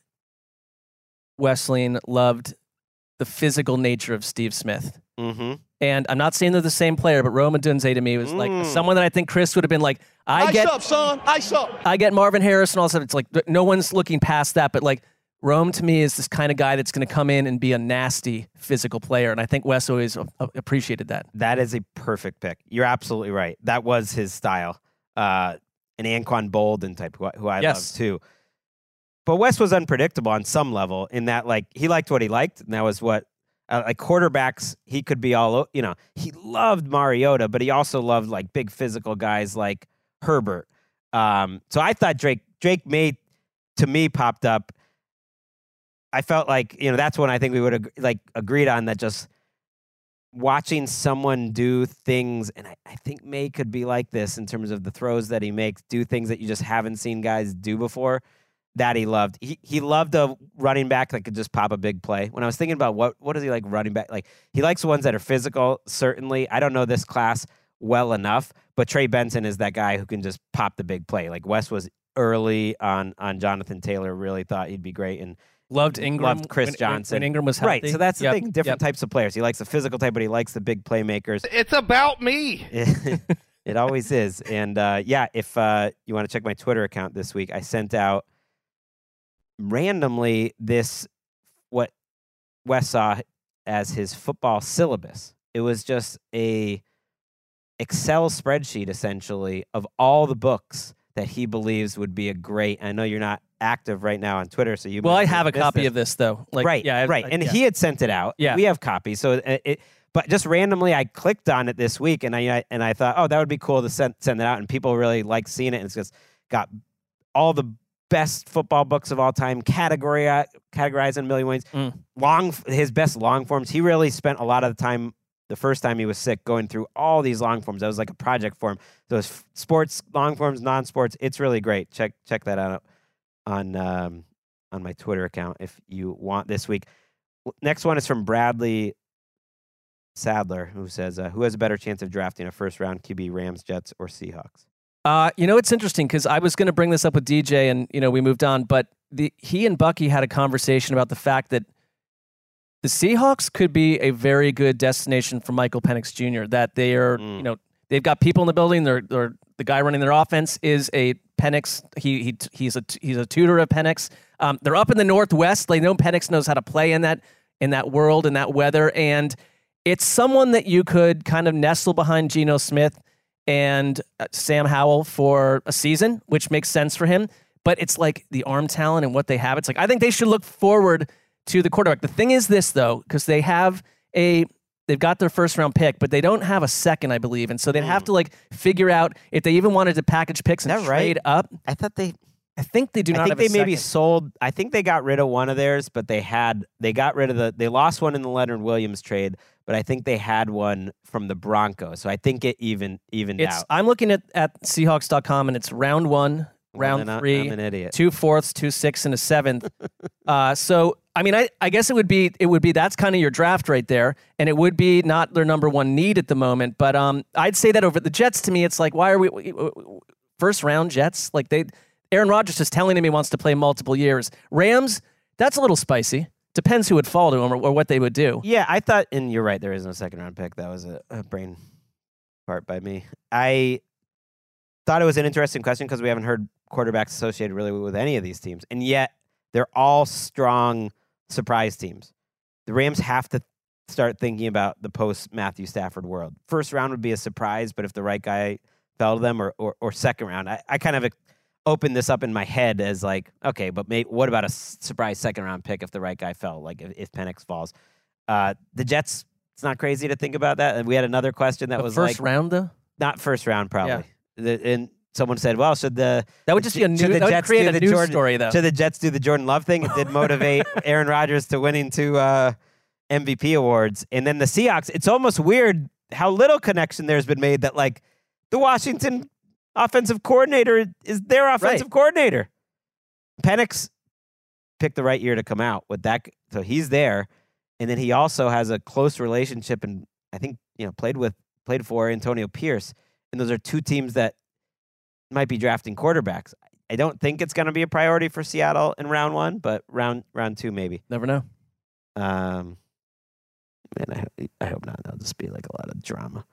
Speaker 5: Wesseling loved the physical nature of Steve Smith.
Speaker 4: Mm-hmm.
Speaker 5: And I'm not saying they're the same player, but Rome Odunze to me was like
Speaker 4: Mm.
Speaker 5: someone that I think Chris would have been like, I
Speaker 9: Ice
Speaker 5: get
Speaker 9: up, son. Ice up.
Speaker 5: I get Marvin Harris and all that stuff. It's like no one's looking past that, but like Rome to me is this kind of guy that's going to come in and be a nasty physical player, and I think Wes always uh, appreciated that.
Speaker 4: That is a perfect pick. You're absolutely right. That was his style. Uh, an Anquan Bolden type, who, I- who I
Speaker 5: Yes.
Speaker 4: love too. But Wes was unpredictable on some level in that, like, he liked what he liked, and that was what, uh, like, quarterbacks, he could be all, o- you know, he loved Mariota, but he also loved, like, big physical guys like Herbert. Um, so I thought Drake, Drake May, to me, popped up. I felt like, you know, that's when I think we would have, like, agreed on that just watching someone do things, and I, I think May could be like this in terms of the throws that he makes, do things that you just haven't seen guys do before. That he loved. He he loved a running back that could just pop a big play. When I was thinking about what what does he like running back, like he likes ones that are physical, certainly. I don't know this class well enough, but Trey Benson is that guy who can just pop the big play. Like Wes was early on on Jonathan Taylor, really thought he'd be great, and
Speaker 5: Loved Ingram.
Speaker 4: loved Chris
Speaker 5: when,
Speaker 4: Johnson.
Speaker 5: when Ingram was healthy.
Speaker 4: Right, so that's the
Speaker 5: Yep,
Speaker 4: thing. Different
Speaker 5: yep.
Speaker 4: types of players. He likes the physical type, but he likes the big playmakers.
Speaker 9: It's about me.
Speaker 4: It always is. And uh, yeah, if uh, you want to check my Twitter account this week, I sent out randomly this, what Wes saw as his football syllabus. It was just a Excel spreadsheet, essentially, of all the books that he believes would be a great. I know you're not active right now on Twitter, so you
Speaker 5: Well,
Speaker 4: might
Speaker 5: I have a
Speaker 4: missed
Speaker 5: copy
Speaker 4: this.
Speaker 5: of this though. Like,
Speaker 4: right,
Speaker 5: yeah, I-
Speaker 4: right.
Speaker 5: I-
Speaker 4: and
Speaker 5: yeah.
Speaker 4: he had sent it out.
Speaker 5: Yeah.
Speaker 4: We have copies. So it, it but just randomly I clicked on it this week, and I, I and I thought, oh, that would be cool to send send it out, and people really like seeing it. And it's just got all the best football books of all time, category categorized in a million ways.
Speaker 5: Mm.
Speaker 4: Long, his best long forms. He really spent a lot of the time, the first time he was sick, going through all these long forms. That was like a project for him. Those sports long forms, non-sports. It's really great. Check check that out on um, on my Twitter account if you want this week. Next one is from Bradley Sadler, who says, uh, who has a better chance of drafting a first-round Q B, Rams, Jets, or Seahawks?
Speaker 5: Uh, you know, it's interesting because I was going to bring this up with D J and, you know, we moved on, but the he and Bucky had a conversation about the fact that the Seahawks could be a very good destination for Michael Penix Junior, that they are, mm. you know, they've got people in the building. They're, they're the guy running their offense is a Penix. He he he's a he's a tutor of Penix. Um, they're up in the Northwest. They know Penix knows how to play in that in that world, in that weather, and it's someone that you could kind of nestle behind Geno Smith and uh, Sam Howell for a season, which makes sense for him. But it's like the arm talent and what they have. It's like I think they should look forward to the quarterback. The thing is this, though, because they have a they've got their first round pick, but they don't have a second, I believe, and so they'd have to like figure out if they even wanted to package picks and
Speaker 4: Is that
Speaker 5: trade
Speaker 4: right?
Speaker 5: up.
Speaker 4: I thought they.
Speaker 5: I think they do not.
Speaker 4: I think
Speaker 5: have
Speaker 4: they
Speaker 5: a
Speaker 4: maybe
Speaker 5: second.
Speaker 4: sold. I think they got rid of one of theirs, but they had they got rid of the. They lost one in the Leonard Williams trade, but I think they had one from the Broncos. So I think it even evened
Speaker 5: It's,
Speaker 4: out.
Speaker 5: I'm looking at at Seahawks dot com and it's round one,
Speaker 4: Well,
Speaker 5: round
Speaker 4: then I-
Speaker 5: three,
Speaker 4: I'm an idiot.
Speaker 5: two fourths, two sixths, and a seventh. uh, so I mean, I, I guess it would be it would be that's kind of your draft right there, and it would be not their number one need at the moment. But um, I'd say that over the Jets. To me, it's like why are we first round Jets? Like they, Aaron Rodgers is telling him he wants to play multiple years. Rams, that's a little spicy. Depends who would fall to him or, or what they would do.
Speaker 4: Yeah, I thought, and you're right, there is no second round pick. That was a, a brain part by me. I thought it was an interesting question because we haven't heard quarterbacks associated really with any of these teams, and yet they're all strong surprise teams. The Rams have to start thinking about the post Matthew Stafford world. First round would be a surprise, but if the right guy fell to them, or or, or second round, I, I kind of opened this up in my head as like, okay, but maybe, what about a surprise second round pick if the right guy fell, like if, if Penix falls? Uh, the Jets, it's not crazy to think about that. And we had another question that
Speaker 5: But
Speaker 4: was
Speaker 5: first
Speaker 4: like,
Speaker 5: round though,
Speaker 4: not first round probably. The, and someone said, well, should the
Speaker 5: that would just be a new.
Speaker 4: should the
Speaker 5: That would
Speaker 4: Jets
Speaker 5: create
Speaker 4: do
Speaker 5: a
Speaker 4: the
Speaker 5: news
Speaker 4: Jordan,
Speaker 5: story though.
Speaker 4: should the Jets do the Jordan Love thing? It did motivate Aaron Rodgers to winning two uh, M V P awards. And then the Seahawks, it's almost weird how little connection there's been made that like the Washington offensive coordinator is their offensive
Speaker 5: Right.
Speaker 4: coordinator. Penix picked the right year to come out with that, so he's there, and then he also has a close relationship, and I think you know played with played for Antonio Pierce, and those are two teams that might be drafting quarterbacks. I don't think it's going to be a priority for Seattle in round one, but round round two maybe.
Speaker 5: Never know.
Speaker 4: Um, man, I, ho- I hope not. That'll just be like a lot of drama.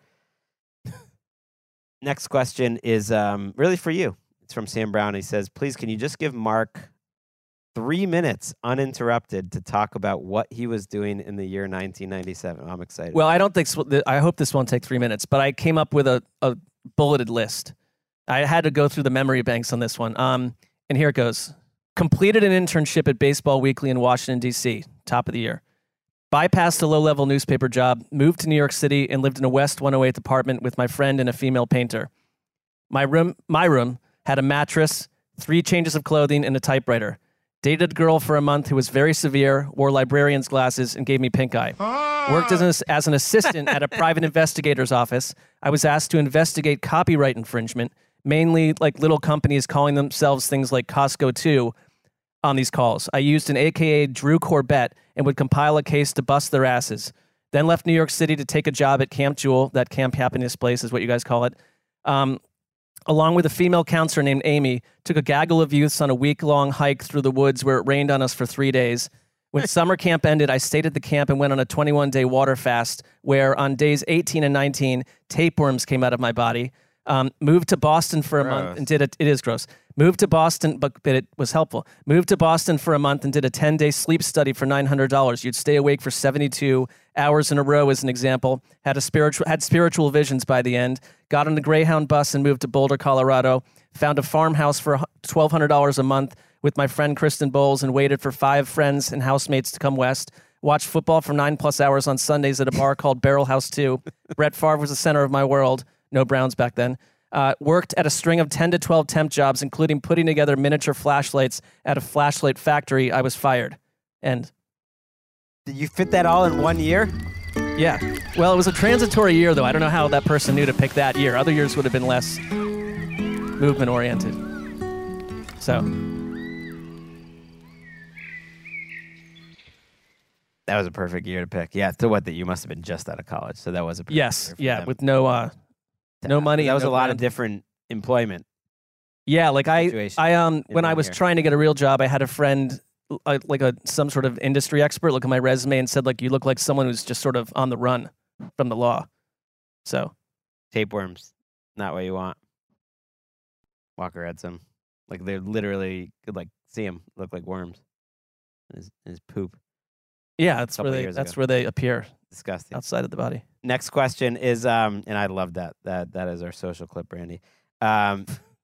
Speaker 4: Next question is um, really for you. It's from Sam Brown. He says, please, can you just give Mark three minutes uninterrupted to talk about what he was doing in the year nineteen ninety-seven? I'm excited.
Speaker 5: Well, I don't think. So, I hope this won't take three minutes. But I came up with a, a bulleted list. I had to go through the memory banks on this one. Um, and here it goes. Completed an internship at Baseball Weekly in Washington, D C, top of the year. Bypassed a low-level newspaper job, moved to New York City, and lived in a West one oh eighth apartment with my friend and a female painter. My room, my room had a mattress, three changes of clothing, and a typewriter. Dated a girl for a month who was very severe, wore librarian's glasses, and gave me pink eye. Worked as an, as an assistant at a private investigator's office. I was asked to investigate copyright infringement, mainly like little companies calling themselves things like Costco two on these calls. I used an A K A Drew Corbett and would compile a case to bust their asses. Then left New York City to take a job at Camp Jewel, that Camp Happiness place is what you guys call it. Um, along with a female counselor named Amy, took a gaggle of youths on a week-long hike through the woods where it rained on us for three days. When summer camp ended, I stayed at the camp and went on a twenty-one day water fast where on days eighteen and nineteen, tapeworms came out of my body. Um, moved to Boston for a
Speaker 4: Gross.
Speaker 5: month and did it. It is gross. Moved to Boston, but, but it was helpful. Moved to Boston for a month and did a ten day sleep study for nine hundred dollars. You'd stay awake for seventy-two hours in a row, as an example. Had a spiritual had spiritual visions by the end. Got on the Greyhound bus and moved to Boulder, Colorado. Found a farmhouse for twelve hundred dollars a month with my friend Kristen Bowles and waited for five friends and housemates to come west. Watched football for nine plus hours on Sundays at a bar called Barrel House two. Brett Favre was the center of my world. No Browns back then. Uh, worked at a string of ten to twelve temp jobs, including putting together miniature flashlights at a flashlight factory. I was fired. And
Speaker 4: did you fit that all in one year?
Speaker 5: Yeah. Well, it was a transitory year, though. I don't know how that person knew to pick that year. Other years would have been less movement-oriented. So.
Speaker 4: That was a perfect year to pick. Yeah, to what that you must have been just out of college, so that was a perfect
Speaker 5: yes,
Speaker 4: year for
Speaker 5: yeah,
Speaker 4: them.
Speaker 5: with no uh, no money.
Speaker 4: That was
Speaker 5: no
Speaker 4: a lot
Speaker 5: brand.
Speaker 4: of different employment.
Speaker 5: Yeah, like I,
Speaker 4: situation
Speaker 5: I um, when I
Speaker 4: one
Speaker 5: was
Speaker 4: year.
Speaker 5: trying to get a real job, I had a friend, uh, like a some sort of industry expert, look at my resume and said, like, you look like someone who's just sort of on the run from the law. So,
Speaker 4: Tapeworms, not what you want. Walker had some, like they're literally could like see them look like worms. His his poop.
Speaker 5: yeah, that's
Speaker 4: Couple
Speaker 5: where they
Speaker 4: years
Speaker 5: that's
Speaker 4: ago.
Speaker 5: where they appear
Speaker 4: Disgusting.
Speaker 5: outside of the body.
Speaker 4: Next question is, um, and I love that. That that is our social clip, Randy. Um,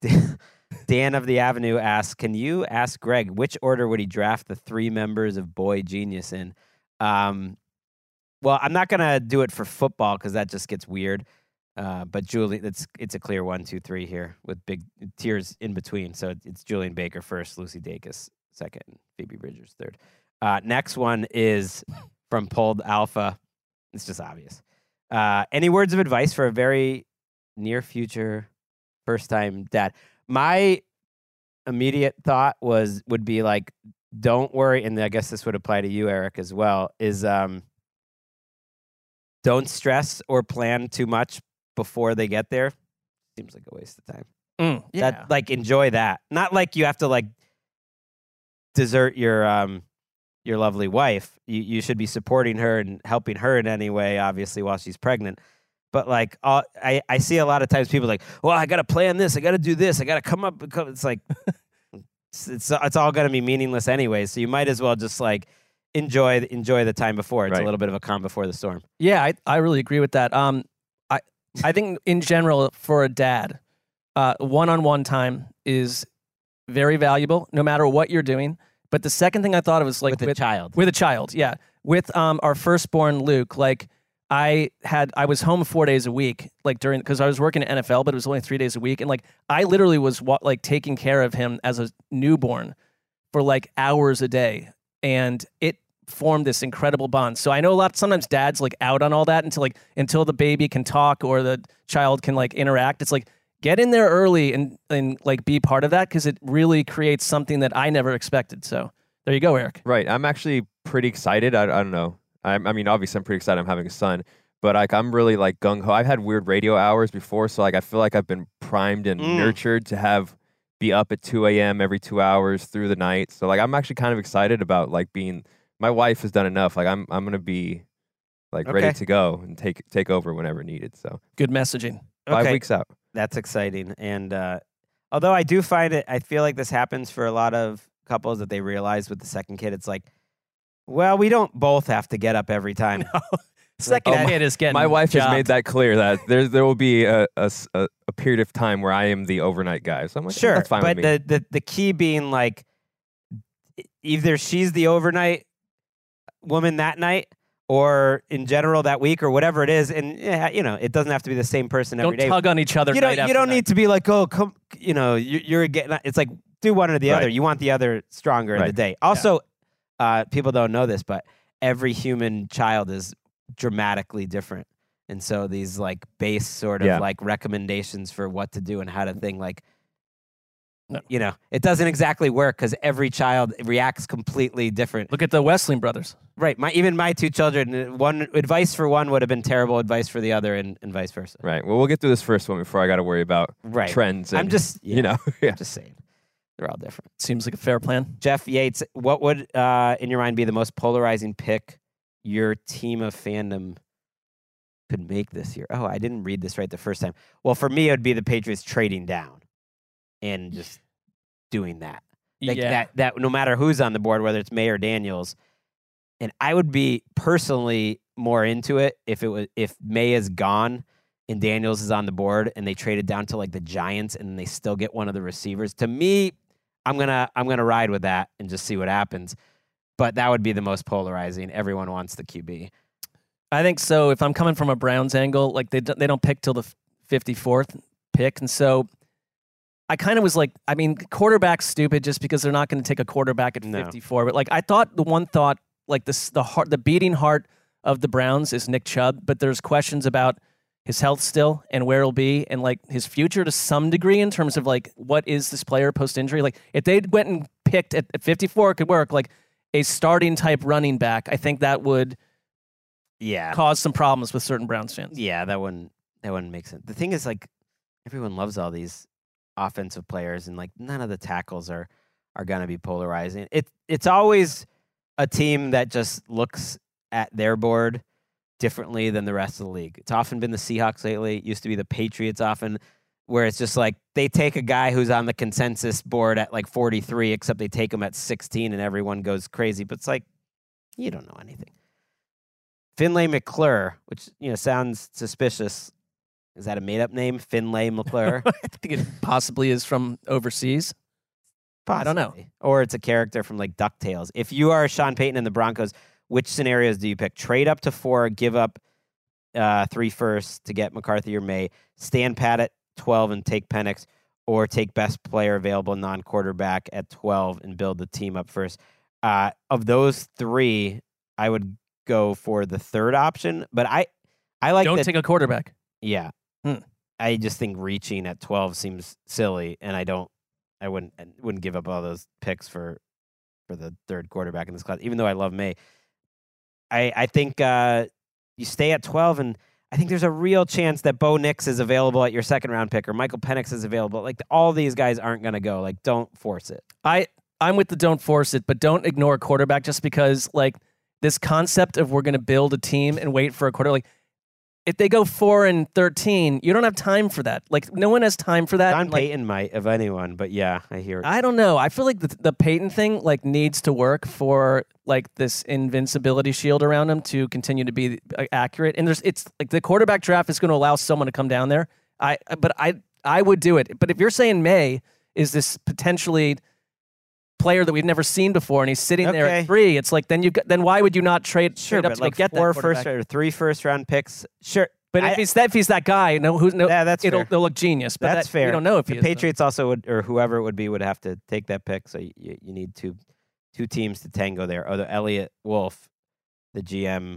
Speaker 4: Dan of the Avenue asks, "Can you ask Greg which order would he draft the three members of Boy Genius in?" Um, well, I'm not gonna do it for football because that just gets weird. Uh, but Julie, it's it's a clear one, two, three here with big tiers in between. So it's Julian Baker first, Lucy Dacus second, Phoebe Bridgers third. Uh, next one is from Pulled Alpha. It's just obvious. Uh, any words of advice for a very near future first time dad? My immediate thought was would be like, don't worry, and I guess this would apply to you, Eric, as well. Is um, don't stress or plan too much before they get there. Seems like a waste of time.
Speaker 5: Mm, yeah.
Speaker 4: That, like enjoy that. Not like you have to like desert your um your lovely wife. You you should be supporting her and helping her in any way, obviously, while she's pregnant. But like all, I I see a lot of times people like, well, I got to plan this, I got to do this, I got to come up. It's like it's, it's it's all going to be meaningless anyway. So you might as well just like enjoy enjoy the time before. It's
Speaker 11: Right.
Speaker 4: a little bit of a calm before the storm.
Speaker 5: Yeah, I, I really agree with that. Um, I I think in general for a dad, uh, one-on-one time is very valuable, no matter what you're doing. But the second thing I thought of was like
Speaker 4: With a child.
Speaker 5: with a child, yeah, with um our firstborn Luke. Like I had, I was home four days a week, like during because I was working at N F L, but it was only three days a week, and like I literally was wa- like taking care of him as a newborn for like hours a day, and it formed this incredible bond. So I know a lot sometimes dads like out on all that until like until the baby can talk or the child can like interact. It's like get in there early and and like be part of that because it really creates something that I never expected. So there you go, Eric.
Speaker 11: Right. I'm actually pretty excited. I, I don't know. I, I mean, obviously, I'm pretty excited. I'm having a son, but like I'm really like gung ho. I've had weird radio hours before, so like I feel like I've been primed and
Speaker 4: Mm.
Speaker 11: nurtured to have be up at two a.m. every two hours through the night. So like I'm actually kind of excited about like being. My wife has done enough. Like I'm I'm gonna be like
Speaker 4: Okay.
Speaker 11: ready to go and take take over whenever needed. So
Speaker 5: Good messaging.
Speaker 11: five
Speaker 4: Okay.
Speaker 11: weeks out.
Speaker 4: That's exciting. And uh, although I do find it, I feel like this happens for a lot of couples that they realize with the second kid, it's like, well, we don't both have to get up every time.
Speaker 5: Second
Speaker 11: Oh,
Speaker 5: kid is getting
Speaker 11: My wife has
Speaker 5: jobbed.
Speaker 11: made that clear that there there will be a, a s- a- a period of time where I am the overnight guy. So I'm like,
Speaker 4: Sure,
Speaker 11: that's fine
Speaker 4: but
Speaker 11: with me.
Speaker 4: the, the the key being like, e- either she's the overnight woman that night, or in general that week, or whatever it is. And yeah, you know, it doesn't have to be the same person every
Speaker 5: Don't
Speaker 4: day.
Speaker 5: tug on each other.
Speaker 4: You
Speaker 5: night
Speaker 4: don't
Speaker 5: after
Speaker 4: you don't
Speaker 5: night.
Speaker 4: need to be like, oh, come, you know, you, you're getting. It's like do one or the other.
Speaker 11: Right.
Speaker 4: You want the other stronger in the
Speaker 11: Right.
Speaker 4: day. Also, uh, people don't know this, but every human child is dramatically different. And so these like base sort of
Speaker 11: Yeah.
Speaker 4: like recommendations for what to do and how to think, like,
Speaker 5: No.
Speaker 4: you know, it doesn't exactly work because every child reacts completely different.
Speaker 5: Look at the Wesleyan brothers.
Speaker 4: Right. My even my two children, uh, one advice for one would have been terrible advice for the other, and, and vice versa.
Speaker 11: Right. Well, we'll get through this first one before I got to worry about
Speaker 4: Right.
Speaker 11: trends. And,
Speaker 4: I'm just, yeah,
Speaker 11: you know, yeah.
Speaker 4: I'm just saying, they're all different.
Speaker 5: Seems like a fair plan.
Speaker 4: Jeff Yates, what would, uh, in your mind, be the most polarizing pick your team of fandom could make this year? Oh, I didn't read this right the first time. Well, for me, it would be the Patriots trading down and just doing that. Like
Speaker 5: yeah.
Speaker 4: that, that no matter who's on the board, whether it's May or Daniels, and I would be personally more into it if it was if May is gone and Daniels is on the board and they traded down to like the Giants and they still get one of the receivers. To me, I'm gonna I'm gonna ride with that and just see what happens. But that would be the most polarizing. Everyone wants the Q B.
Speaker 5: I think so. If I'm coming from a Browns angle, like they don't, they don't pick till the fifty-fourth, pick. And so I kind of was like, I mean, quarterback's stupid just because they're not going to take a quarterback at
Speaker 4: No.
Speaker 5: fifty-four. But like, I thought the one thought, like this, the heart, the beating heart of the Browns is Nick Chubb, but there's questions about his health still and where he'll be and like his future to some degree in terms of like, what is this player post-injury? Like if they went and picked at, at fifty-four, it could work like a starting type running back. I think that would
Speaker 4: yeah.
Speaker 5: cause some problems with certain Browns fans.
Speaker 4: Yeah, that wouldn't that wouldn't make sense. The thing is, like, everyone loves all these offensive players, and like none of the tackles are are gonna be polarizing. It it's always a team that just looks at their board differently than the rest of the league. It's often been the Seahawks lately. It used to be the Patriots often, where it's just like they take a guy who's on the consensus board at like forty-three, except they take him at sixteen, and everyone goes crazy. But it's like, you don't know anything. Finlay McClure, which, you know, sounds suspicious. Is that a made-up name? Finlay McClure?
Speaker 5: I think it possibly is from overseas.
Speaker 4: Possibly.
Speaker 5: I don't know.
Speaker 4: Or it's a character from like DuckTales. If you are Sean Payton and the Broncos, which scenarios do you pick? Trade up to four, give up uh, three firsts to get McCarthy or May, stand pat at twelve and take Penix, or take best player available non-quarterback at twelve and build the team up first. Uh, of those three, I would go for the third option, but I, I like
Speaker 5: Don't
Speaker 4: the,
Speaker 5: take a quarterback.
Speaker 4: Yeah.
Speaker 5: Hmm.
Speaker 4: I just think reaching at twelve seems silly, and I don't, I wouldn't, I wouldn't give up all those picks for, for the third quarterback in this class, even though I love May. I, I think uh, you stay at twelve, and I think there's a real chance that Bo Nix is available at your second round pick, or Michael Penix is available. Like, all these guys aren't going to go. Like, don't force it.
Speaker 5: I, I'm with the don't force it, but don't ignore a quarterback just because, like, this concept of we're going to build a team and wait for a quarter, like, if they go four and thirteen, you don't have time for that. Like, no one has time for that.
Speaker 4: Don
Speaker 5: like,
Speaker 4: Payton might, of anyone, but yeah, I hear it.
Speaker 5: I don't know. I feel like the, the Payton thing, like, needs to work for, like, this invincibility shield around him to continue to be uh, accurate. And there's, it's like the quarterback draft is going to allow someone to come down there. I, but I, I would do it. But if you're saying May is this potentially player that we've never seen before, and he's sitting there
Speaker 4: Okay.
Speaker 5: at three, it's like then you then why would you not trade
Speaker 4: Sure,
Speaker 5: trade up
Speaker 4: but
Speaker 5: to
Speaker 4: like
Speaker 5: go get
Speaker 4: four
Speaker 5: that
Speaker 4: first
Speaker 5: quarterback?
Speaker 4: or three first round picks. Sure,
Speaker 5: But
Speaker 4: I-
Speaker 5: if he's that if he's that guy, no, who's no,
Speaker 4: Yeah, that's
Speaker 5: it'll
Speaker 4: fair.
Speaker 5: they'll look genius. But
Speaker 4: that's
Speaker 5: that,
Speaker 4: fair.
Speaker 5: We don't know if
Speaker 4: the
Speaker 5: he is, though.
Speaker 4: Patriots also would, or whoever it would be, would have to take that pick. So you, you, you need two two teams to tango there. Although Elliot Wolf, the G M,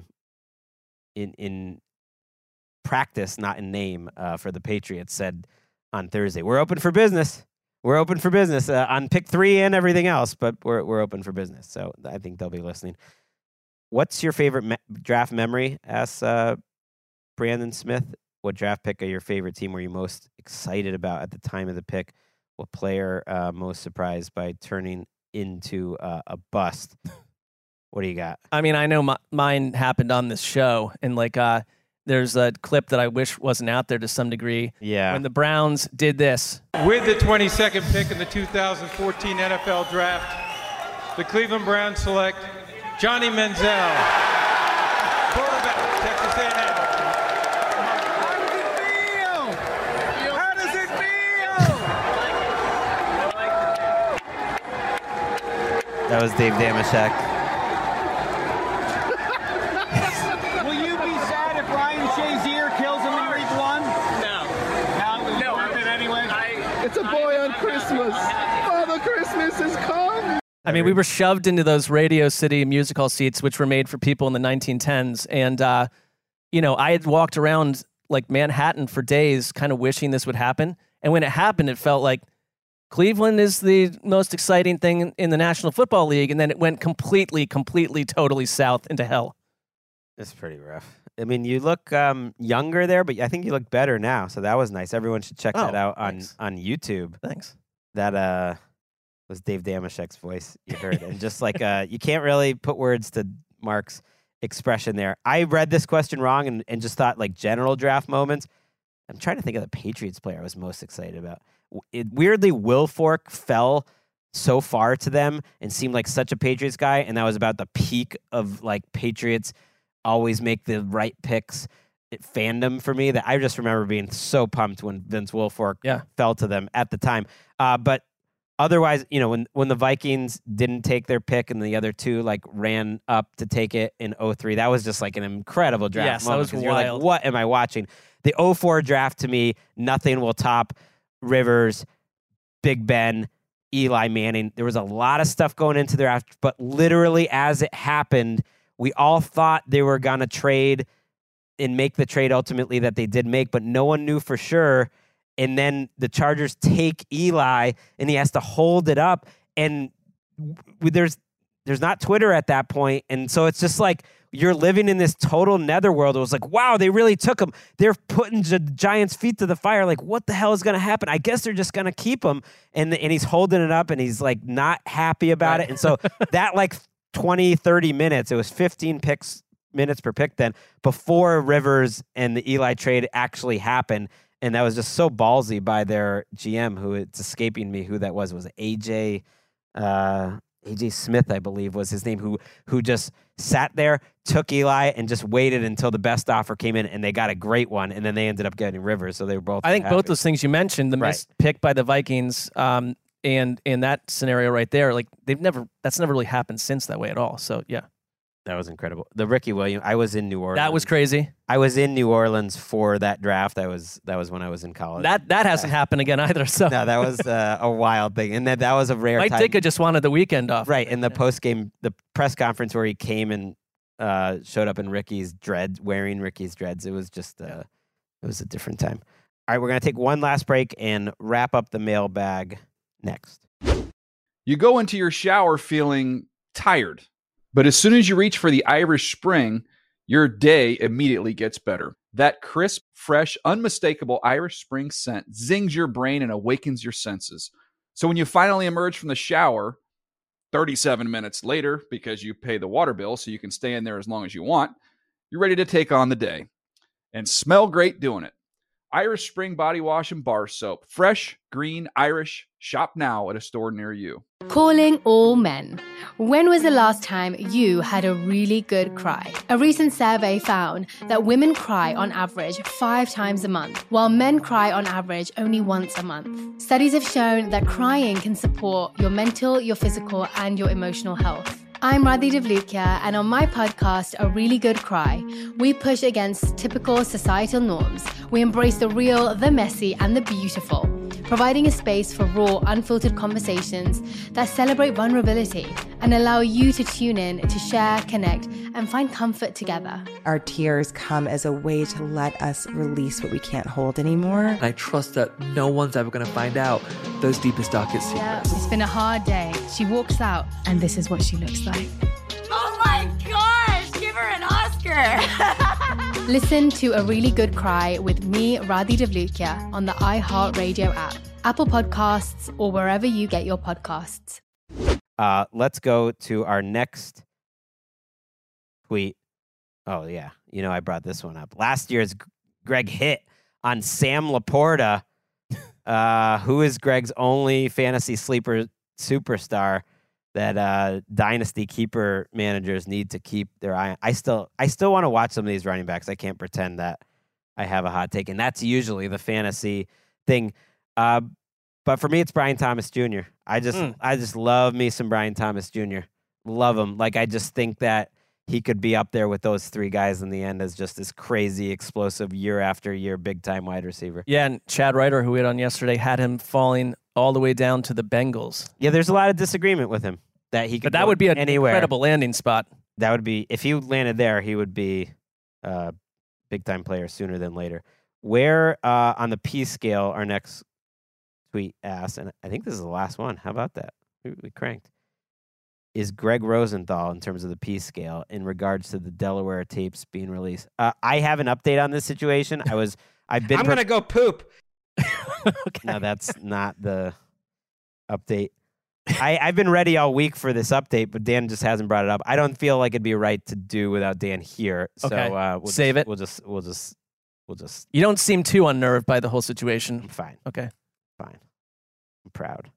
Speaker 4: in in practice, not in name, uh, for the Patriots, said on Thursday, "We're open for business. We're open for business uh, on pick three and everything else, but we're we're open for business." So I think they'll be listening. What's your favorite me- draft memory? Asks uh, Brandon Smith. What draft pick of your favorite team were you most excited about at the time of the pick? What player uh, most surprised by turning into uh, a bust? What do you got?
Speaker 5: I mean, I know my, mine happened on this show, and like, uh, there's a clip that I wish wasn't out there to some degree.
Speaker 4: Yeah.
Speaker 5: When the Browns did this.
Speaker 12: With the twenty-second pick in the two thousand fourteen N F L Draft, the Cleveland Browns select Johnny Manziel, quarterback, Texas A and M.
Speaker 9: How does it feel?
Speaker 4: That was Dave Damashek.
Speaker 9: Will you be sad if Ryan Shazier kills him in week one? No. No, it was worth it anyway.
Speaker 13: It's a boy on Christmas. Father Christmas is come.
Speaker 5: I mean, we were shoved into those Radio City music hall seats, which were made for people in the nineteen tens. And, uh, you know, I had walked around like Manhattan for days kind of wishing this would happen. And when it happened, it felt like Cleveland is the most exciting thing in, in the National Football League. And then it went completely, completely, totally south into hell.
Speaker 4: It's pretty rough. I mean, you look um, younger there, but I think you look better now. So that was nice. Everyone should check
Speaker 5: Oh,
Speaker 4: that out on,
Speaker 5: thanks.
Speaker 4: on YouTube.
Speaker 5: Thanks.
Speaker 4: That uh, was Dave Damashek's voice you heard. And just like, uh, you can't really put words to Mark's expression there. I read this question wrong and, and just thought like general draft moments. I'm trying to think of the Patriots player I was most excited about. It, weirdly, Will Fork fell so far to them and seemed like such a Patriots guy. And that was about the peak of like Patriots always make the right picks fandom for me, that I just remember being so pumped when Vince Wilfork
Speaker 5: Yeah.
Speaker 4: fell to them at the time. Uh, but otherwise, you know, when, when the Vikings didn't take their pick and the other two like ran up to take it in oh three, that was just like an incredible draft
Speaker 5: Yes, that
Speaker 4: moment.
Speaker 5: was
Speaker 4: 'cause you're like,
Speaker 5: wild.
Speaker 4: what am I watching? the oh four draft to me, nothing will top Rivers, Big Ben, Eli Manning. There was a lot of stuff going into the draft, but literally as it happened, we all thought they were going to trade and make the trade ultimately that they did make, but no one knew for sure. And then the Chargers take Eli, and he has to hold it up. And there's there's not Twitter at that point, and so it's just like you're living in this total netherworld. It was like, wow, they really took him. They're putting the Giants' feet to the fire. Like, what the hell is going to happen? I guess they're just going to keep him. And and he's holding it up, and he's like not happy about it. And so that like twenty, thirty minutes, it was fifteen picks minutes per pick then before Rivers and the Eli trade actually happened. And that was just so ballsy by their G M, who it's escaping me who that was. It was A J uh, A J Smith, I believe, was his name, who who just sat there, took Eli, and just waited until the best offer came in, and they got a great one, and then they ended up getting Rivers, so they were both
Speaker 5: I think
Speaker 4: happy.
Speaker 5: both those things you mentioned, the
Speaker 4: Right.
Speaker 5: missed pick by the Vikings, um, and in that scenario right there, like they've never, that's never really happened since that way at all. So yeah,
Speaker 4: That was incredible. The Ricky Williams, I was in New Orleans.
Speaker 5: that was crazy.
Speaker 4: I was in New Orleans for that draft. I was that was when I was in college.
Speaker 5: That that hasn't happened again either. So
Speaker 4: no, that was uh, a wild thing, and that that was a rare
Speaker 5: Mike
Speaker 4: time.
Speaker 5: Ditka just wanted the weekend off.
Speaker 4: Right, in the post game, the press conference where he came and uh, showed up in Ricky's dreads, wearing Ricky's dreads. It was just, uh, it was a different time. All right, we're gonna take one last break and wrap up the mailbag next.
Speaker 1: You go into your shower feeling tired, but as soon as you reach for the Irish Spring, your day immediately gets better. That crisp, fresh, unmistakable Irish Spring scent zings your brain and awakens your senses. So when you finally emerge from the shower, thirty-seven minutes later, because you pay the water bill so you can stay in there as long as you want, you're ready to take on the day and smell great doing it. Irish Spring Body Wash and Bar Soap. Fresh, green, Irish. Shop now at a store near you.
Speaker 2: Calling all men. When was the last time you had a really good cry? A recent survey found that women cry on average five times a month, while men cry on average only once a month. Studies have shown that crying can support your mental, your physical, and your emotional health. I'm Radhi Devlukia, and on my podcast, A Really Good Cry, we push against typical societal norms. We embrace the real, the messy, and the beautiful, providing a space for raw, unfiltered conversations that celebrate vulnerability and allow you to tune in to share, connect, and find comfort together.
Speaker 6: Our tears come as a way to let us release what we can't hold anymore.
Speaker 7: And I trust that no one's ever going to find out those deepest, darkest secrets.
Speaker 2: Yeah, it's been a hard day. She walks out, and this is what she looks like.
Speaker 8: Oh my gosh, give her an Oscar.
Speaker 2: Listen to A Really Good Cry with me, Radhi Devlukia, on the iHeartRadio app, Apple Podcasts, or wherever you get your podcasts.
Speaker 4: Uh, let's go to our next tweet. Oh, yeah. You know, I brought this one up. Last year's Greg hit on Sam Laporta, uh, who is Greg's only fantasy sleeper superstar that uh, dynasty keeper managers need to keep their eye on. I still, I still want to watch some of these running backs. I can't pretend that I have a hot take, and that's usually the fantasy thing. Uh, but for me, it's Brian Thomas Junior I just, mm. I just love me some Brian Thomas Junior Love him. Like, I just think that he could be up there with those three guys in the end as just this crazy, explosive year after year, big time wide receiver.
Speaker 5: Yeah, and Chad Ryder, who we had on yesterday, had him falling all the way down to the Bengals.
Speaker 4: Yeah, there's a lot of disagreement with him that he could.
Speaker 5: But that would be an
Speaker 4: anywhere.
Speaker 5: incredible landing spot.
Speaker 4: That would be, if he landed there, he would be a big time player sooner than later. Where uh, on the P scale, our next tweet asks, and I think this is the last one. How about that? We, we cranked. Is Greg Rosenthal in terms of the P scale in regards to the Delaware tapes being released? Uh, I have an update on this situation. I was, I've been.
Speaker 5: I'm gonna go poop.
Speaker 4: Okay. No, that's not the update. I, I've been ready all week for this update, but Dan just hasn't brought it up. I don't feel like it'd be right to do without Dan here. So
Speaker 5: Okay.
Speaker 4: uh, we'll
Speaker 5: Save
Speaker 4: just,
Speaker 5: it.
Speaker 4: We'll just, we'll just, we'll just.
Speaker 5: You don't seem too unnerved by the whole situation.
Speaker 4: I'm fine.
Speaker 5: Okay.
Speaker 4: Fine. I'm proud.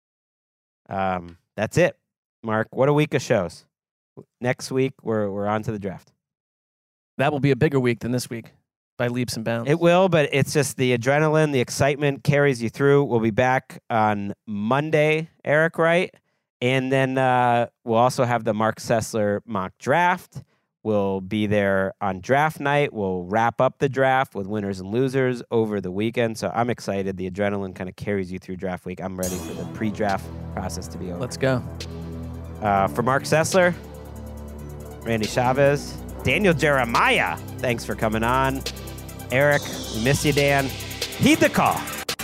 Speaker 4: Um, that's it, Mark. What a week of shows. Next week we're we're on to the draft.
Speaker 5: That will be a bigger week than this week by leaps and bounds.
Speaker 4: It will, but it's just the adrenaline, the excitement carries you through. We'll be back on Monday, Eric, right? And then uh, we'll also have the Mark Sessler mock draft. We'll be there on draft night. We'll wrap up the draft with winners and losers over the weekend. So I'm excited. The adrenaline kind of carries you through draft week. I'm ready for the pre-draft process to be over.
Speaker 5: Let's go.
Speaker 4: Uh, for Mark Sessler, Randy Chavez, Daniel Jeremiah, thanks for coming on. Eric, we miss you, Dan. Heed the call.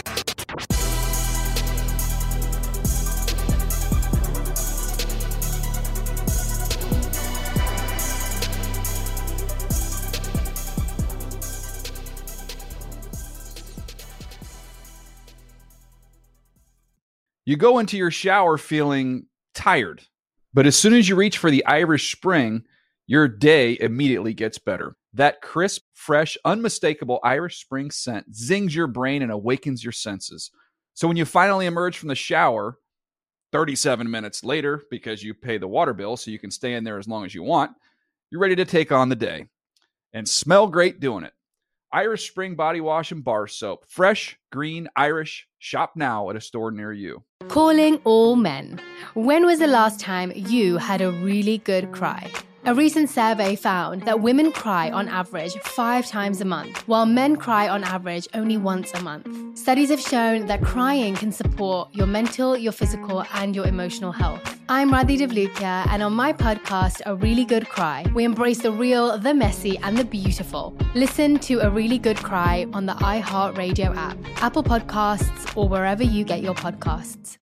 Speaker 1: You go into your shower feeling tired, but as soon as you reach for the Irish Spring, your day immediately gets better. That crisp, fresh, unmistakable Irish Spring scent zings your brain and awakens your senses. So when you finally emerge from the shower, thirty-seven minutes later, because you pay the water bill so you can stay in there as long as you want, you're ready to take on the day and smell great doing it. Irish Spring Body Wash and Bar Soap. Fresh, green, Irish. Shop now at a store near you.
Speaker 2: Calling all men. When was the last time you had a really good cry? A recent survey found that women cry on average five times a month, while men cry on average only once a month. Studies have shown that crying can support your mental, your physical, and your emotional health. I'm Radhi Devlukia, and on my podcast, A Really Good Cry, we embrace the real, the messy, and the beautiful. Listen to A Really Good Cry on the iHeartRadio app, Apple Podcasts, or wherever you get your podcasts.